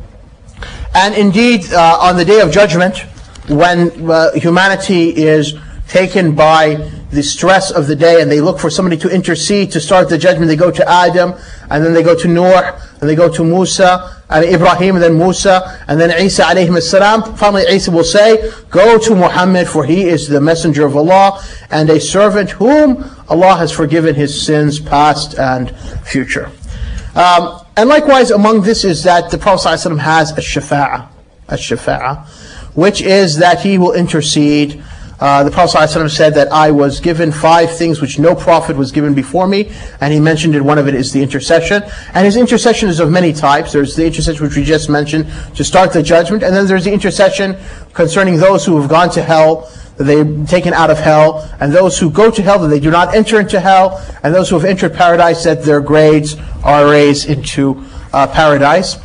And indeed, on the Day of Judgment, when humanity is taken by the stress of the day and they look for somebody to intercede to start the judgment, they go to Adam, and then they go to Noah, and they go to Musa, and Ibrahim, and then Musa, and then Isa alayhi salam. Finally Isa will say, go to Muhammad, for he is the messenger of Allah and a servant whom Allah has forgiven his sins past and future. And likewise, among this is that the Prophet ﷺ has a shafa'ah, which is that he will intercede. The Prophet ﷺ said that I was given 5 things which no prophet was given before me, and he mentioned one of it is the intercession. And his intercession is of many types. There's the intercession which we just mentioned to start the judgment, and then there's the intercession concerning those who have gone to hell, that they're taken out of hell, and those who go to hell, that they do not enter into hell, and those who have entered paradise, that their grades are raised into paradise.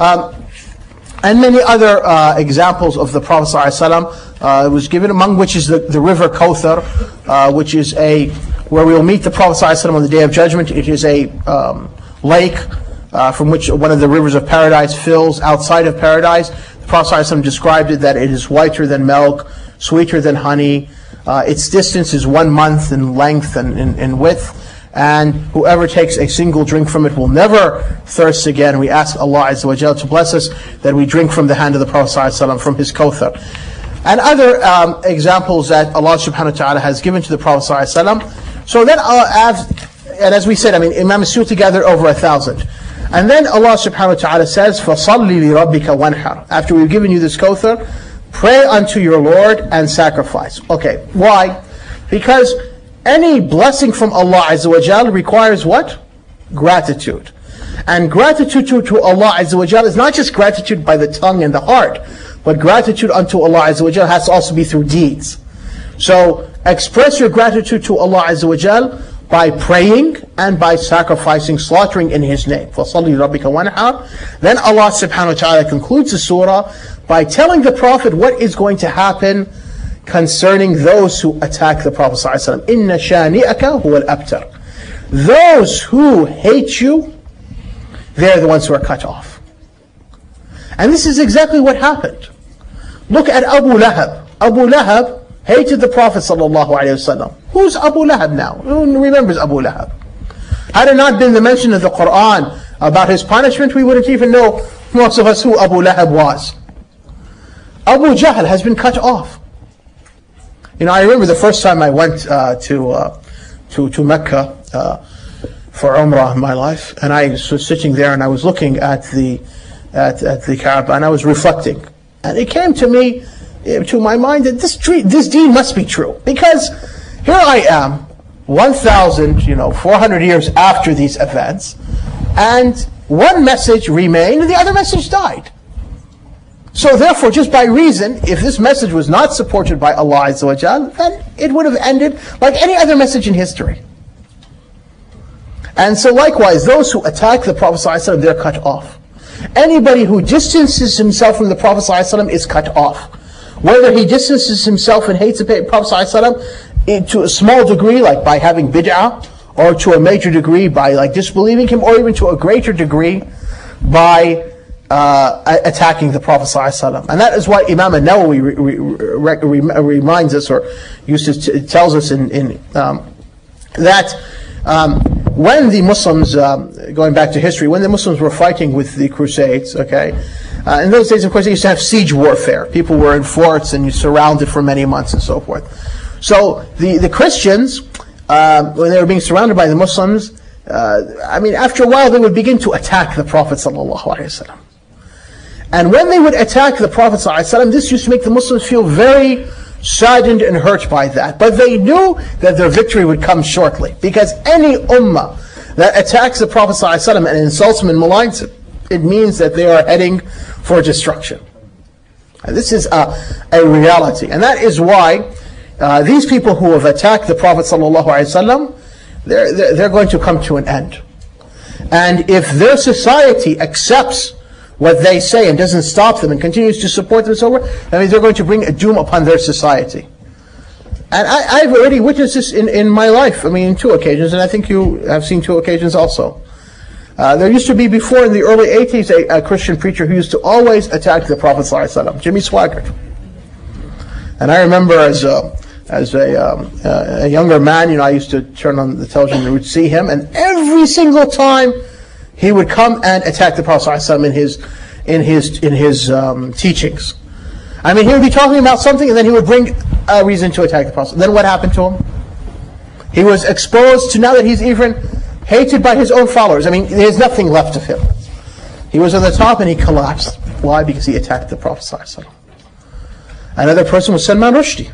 And many other examples of the Prophet ﷺ was given, among which is the river Kawthar, which is where we will meet the Prophet ﷺ on the Day of Judgment. It is a lake from which one of the rivers of paradise fills outside of paradise. The Prophet ﷺ described it that it is whiter than milk, sweeter than honey. Its distance is 1 month in length and in width. And whoever takes a single drink from it will never thirst again. We ask Allah Azza wa Jalla to bless us that we drink from the hand of the Prophet ﷺ, from his Kawthar. And other examples that Allah subhanahu wa ta'ala has given to the Prophet ﷺ. So then, and as we said, Imam Suyuti gathered over 1,000. And then Allah subhanahu wa ta'ala says, فَصَلِّ لِرَبِّكَ وَانْحَرْ. After we've given you this Kawthar, pray unto your Lord and sacrifice. Okay, why? Because any blessing from Allah Azza wa Jalla requires what? Gratitude. And gratitude to Allah Azza wa Jalla is not just gratitude by the tongue and the heart, but gratitude unto Allah Azza wa Jalla has to also be through deeds. So express your gratitude to Allah Azza wa Jalla by praying and by sacrificing, slaughtering in His name. فَصَلِّ لِرَبِّكَ وَانْحَرْ. Then Allah subhanahu wa ta'ala concludes the surah by telling the Prophet what is going to happen concerning those who attack the Prophet ﷺ. إِنَّ شَانِئَكَ هُوَ الْأَبْتَرُ. Those who hate you, they're the ones who are cut off. And this is exactly what happened. Look at Abu Lahab. Abu Lahab hated the Prophet ﷺ. Who's Abu Lahab now? Who remembers Abu Lahab? Had it not been the mention of the Quran about his punishment, we wouldn't even know, most of us, who Abu Lahab was. Abu Jahl has been cut off. I remember the first time I went to Mecca for Umrah in my life, and I was sitting there and I was looking at the Kaaba and I was reflecting, and it came to me, to my mind, that this deen must be true, because here I am, 1,400 years after these events, and one message remained and the other message died. So therefore, just by reason, if this message was not supported by Allah Azza wa Jal, then it would have ended like any other message in history. And so likewise, those who attack the Prophet ﷺ, they're cut off. Anybody who distances himself from the Prophet ﷺ is cut off. Whether he distances himself and hates the Prophet ﷺ to a small degree, like by having bid'ah, or to a major degree by like disbelieving him, or even to a greater degree by attacking the Prophet ﷺ. And that is why Imam al-Nawawi reminds us, or tells us that when the Muslims, going back to history, when the Muslims were fighting with the Crusades, in those days, of course, they used to have siege warfare. People were in forts and you surrounded for many months and so forth. So the Christians, when they were being surrounded by the Muslims, after a while they would begin to attack the Prophet ﷺ. And when they would attack the Prophet ﷺ, this used to make the Muslims feel very saddened and hurt by that. But they knew that their victory would come shortly, because any ummah that attacks the Prophet ﷺ and insults him and maligns him, it means that they are heading for destruction. And this is a reality. And that is why these people who have attacked the Prophet ﷺ, they're going to come to an end. And if their society accepts what they say and doesn't stop them and continues to support them and so forth, that means they're going to bring a doom upon their society. And I've already witnessed this in my life, in 2 occasions, and I think you have seen 2 occasions also. There used to be before, in the early 80s, a Christian preacher who used to always attack the Prophet ﷺ, Jimmy Swaggart. And I remember as a younger man, I used to turn on the television and would see him, and every single time he would come and attack the Prophet ﷺ in his teachings. He would be talking about something, and then he would bring a reason to attack the Prophet. And then what happened to him? He was exposed to, now that he's even hated by his own followers. There's nothing left of him. He was on the top and he collapsed. Why? Because he attacked the Prophet ﷺ. Another person was Salman Rushdie.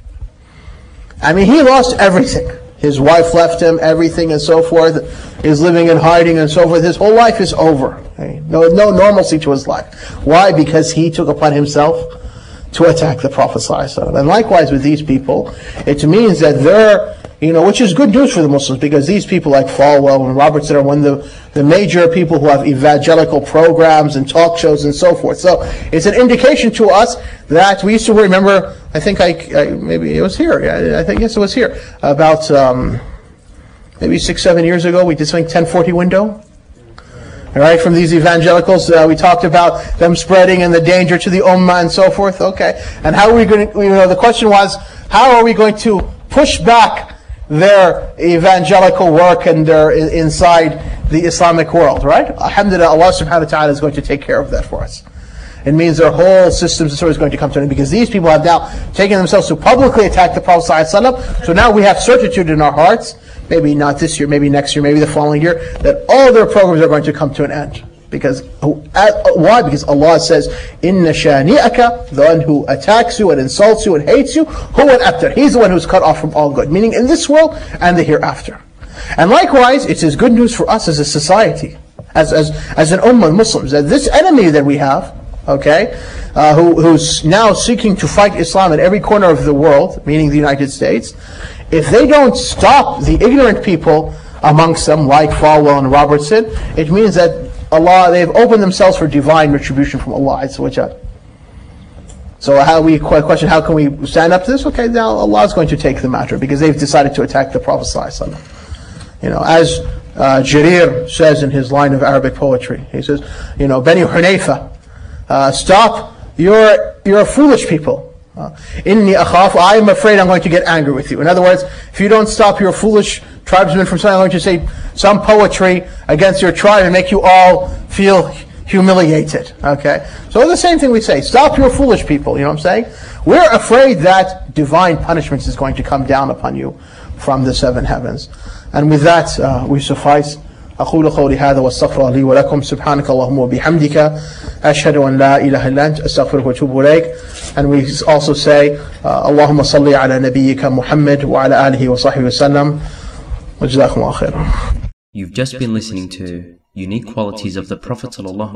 I mean, he lost everything. His wife left him, everything and so forth. He's living in hiding and so forth. His whole life is over. Okay? No normalcy to his life. Why? Because he took upon himself to attack the Prophet ﷺ. And likewise with these people, it means that they're, which is good news for the Muslims, because these people like Falwell and Robertson are one of the major people who have evangelical programs and talk shows and so forth. So it's an indication to us that we used to remember, I think maybe it was here, yes it was here, about maybe 6-7 years ago, we did something 1040 window. All right, from these evangelicals, we talked about them spreading and the danger to the ummah and so forth. Okay, and how are we going to, the question was, how are we going to push back their evangelical work and their inside the Islamic world, right? Alhamdulillah, Allah subhanahu wa ta'ala is going to take care of that for us. It means their whole systems and so is going to come to an end, because these people have now taken themselves to publicly attack the Prophet ﷺ. So now we have certitude in our hearts, maybe not this year, maybe next year, maybe the following year, that all their programs are going to come to an end. Because why? Because Allah says, "Inna shani'aka," the one who attacks you and insults you and hates you, huwa al-abtar. He's the one who's cut off from all good, meaning in this world and the hereafter. And likewise, it is good news for us as a society, as an ummah, Muslims, that this enemy that we have, okay, who's now seeking to fight Islam in every corner of the world, meaning the United States, if they don't stop the ignorant people amongst them, like Falwell and Robertson, it means that they've opened themselves for divine retribution from Allah Azza wa Jal. So question, how can we stand up to this? Okay, now Allah is going to take the matter, because they've decided to attack the Prophet ﷺ. As Jarir says in his line of Arabic poetry, he says, Bani Hunayfa, stop, you're foolish people. Inni akhaf, I am afraid I'm going to get angry with you. In other words, if you don't stop your foolish tribesmen from saying, I'm going to say some poetry against your tribe and make you all feel humiliated. Okay? So the same thing we say, stop your foolish people, you know what I'm saying? We're afraid that divine punishment is going to come down upon you from the 7 heavens. And with that, we suffice. أقول قولي هذا واستغفر لي ولكم سبحانك اللهم وبحمدك أشهد أن لا إله إلا أنت أستغفرك وأتوب إليك. And we also say اللهم صل على نبيك محمد وعلى آله وصحبه وسلم وجزاكم الله خيرا. You've just been listening to Unique Qualities of the Prophet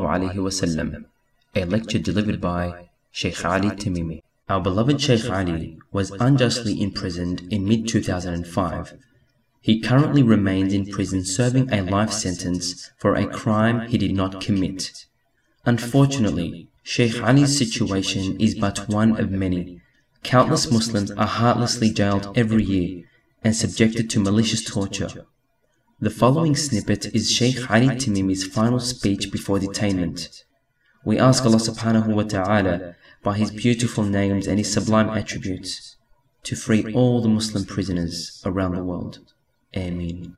ﷺ, a lecture delivered by Sheikh Ali Tamimi. Our beloved Sheikh Ali was unjustly imprisoned in mid-2005. He currently remains in prison serving a life sentence for a crime he did not commit. Unfortunately, Sheikh Ali's situation is but one of many. Countless Muslims are heartlessly jailed every year and subjected to malicious torture. The following snippet is Sheikh Ali Tamimi's final speech before detainment. We ask Allah subhanahu wa ta'ala, by His beautiful names and His sublime attributes, to free all the Muslim prisoners around the world. Ameen.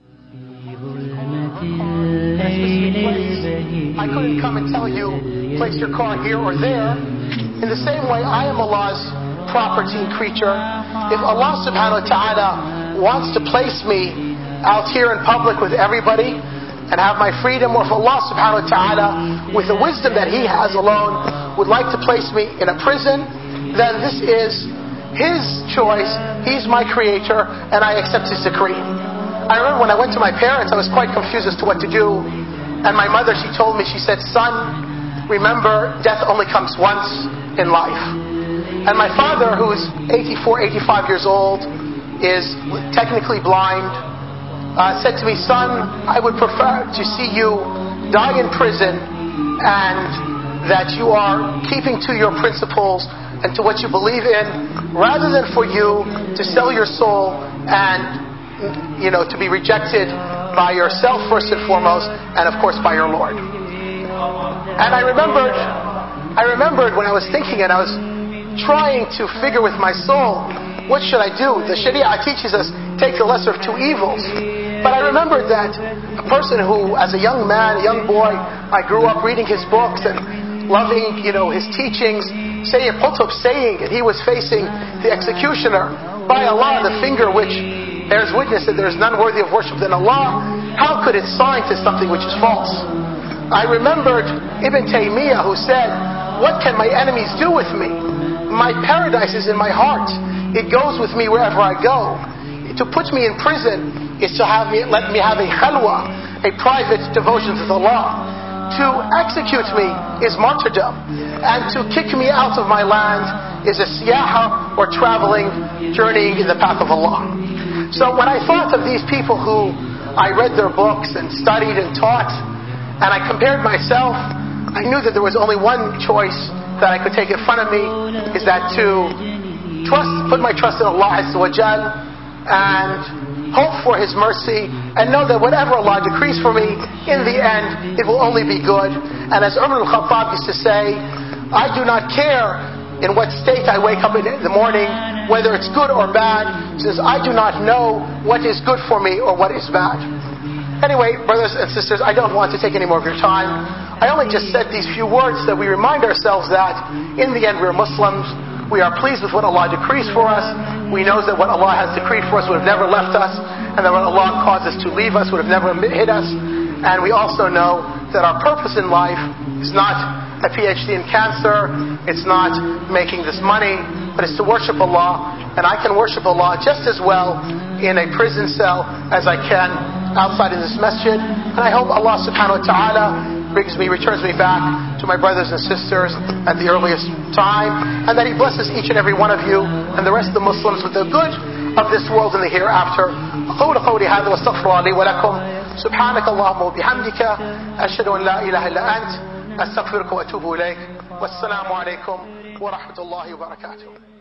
I couldn't come and tell you, place your car here or there. In the same way, I am Allah's property and creature. If Allah subhanahu wa ta'ala wants to place me out here in public with everybody and have my freedom, or if Allah subhanahu wa ta'ala, with the wisdom that He has alone, would like to place me in a prison, then this is His choice. He's my creator, and I accept His decree. I remember when I went to my parents, I was quite confused as to what to do. And my mother, she told me, she said, son, remember, death only comes once in life. And my father, who's 84, 85 years old, is technically blind, said to me, son, I would prefer to see you die in prison, and that you are keeping to your principles and to what you believe in, rather than for you to sell your soul and, to be rejected by yourself first and foremost, and of course by your Lord. And I remembered when I was thinking, and I was trying to figure with my soul, what should I do? The Sharia teaches us, take the lesser of two evils. But I remembered that a person who, as a young man, a young boy, I grew up reading his books and loving, his teachings, Sayyid Qutb saying, and he was facing the executioner, by Allah, the finger which bears witness that there is none worthy of worship than Allah, how could it sign to something which is false? I remembered Ibn Taymiyyah, who said, "What can my enemies do with me? My paradise is in my heart. It goes with me wherever I go. To put me in prison is to let me have a khalwa, a private devotion to Allah. To execute me is martyrdom, and to kick me out of my land is a siyaha, or traveling, journeying in the path of Allah." So when I thought of these people who I read their books and studied and taught, and I compared myself, I knew that there was only one choice that I could take in front of me, is that to put my trust in Allah Azza wa Jal, and hope for His mercy, and know that whatever Allah decrees for me, in the end, it will only be good. And as Umar al-Khattab used to say, I do not care in what state I wake up in the morning, whether it's good or bad, since I do not know what is good for me or what is bad. Anyway, brothers and sisters, I don't want to take any more of your time. I only just said these few words that we remind ourselves that in the end we're Muslims. We are pleased with what Allah decrees for us. We know that what Allah has decreed for us would have never left us, and that what Allah caused us to leave us would have never hit us. And we also know that our purpose in life is not a PhD in cancer, it's not making this money, but it's to worship Allah. And I can worship Allah just as well in a prison cell as I can outside in this masjid. And I hope Allah subhanahu wa ta'ala returns me back to my brothers and sisters at the earliest time, and that He blesses each and every one of you and the rest of the Muslims with the good of this world and the hereafter. أقول قولي هذا واستغفر الله لي ولكم. سبحانك اللهم وبحمدك أشهد أن لا إله إلا أنت أستغفرك وأتوب إليك. والسلام عليكم ورحمة الله وبركاته.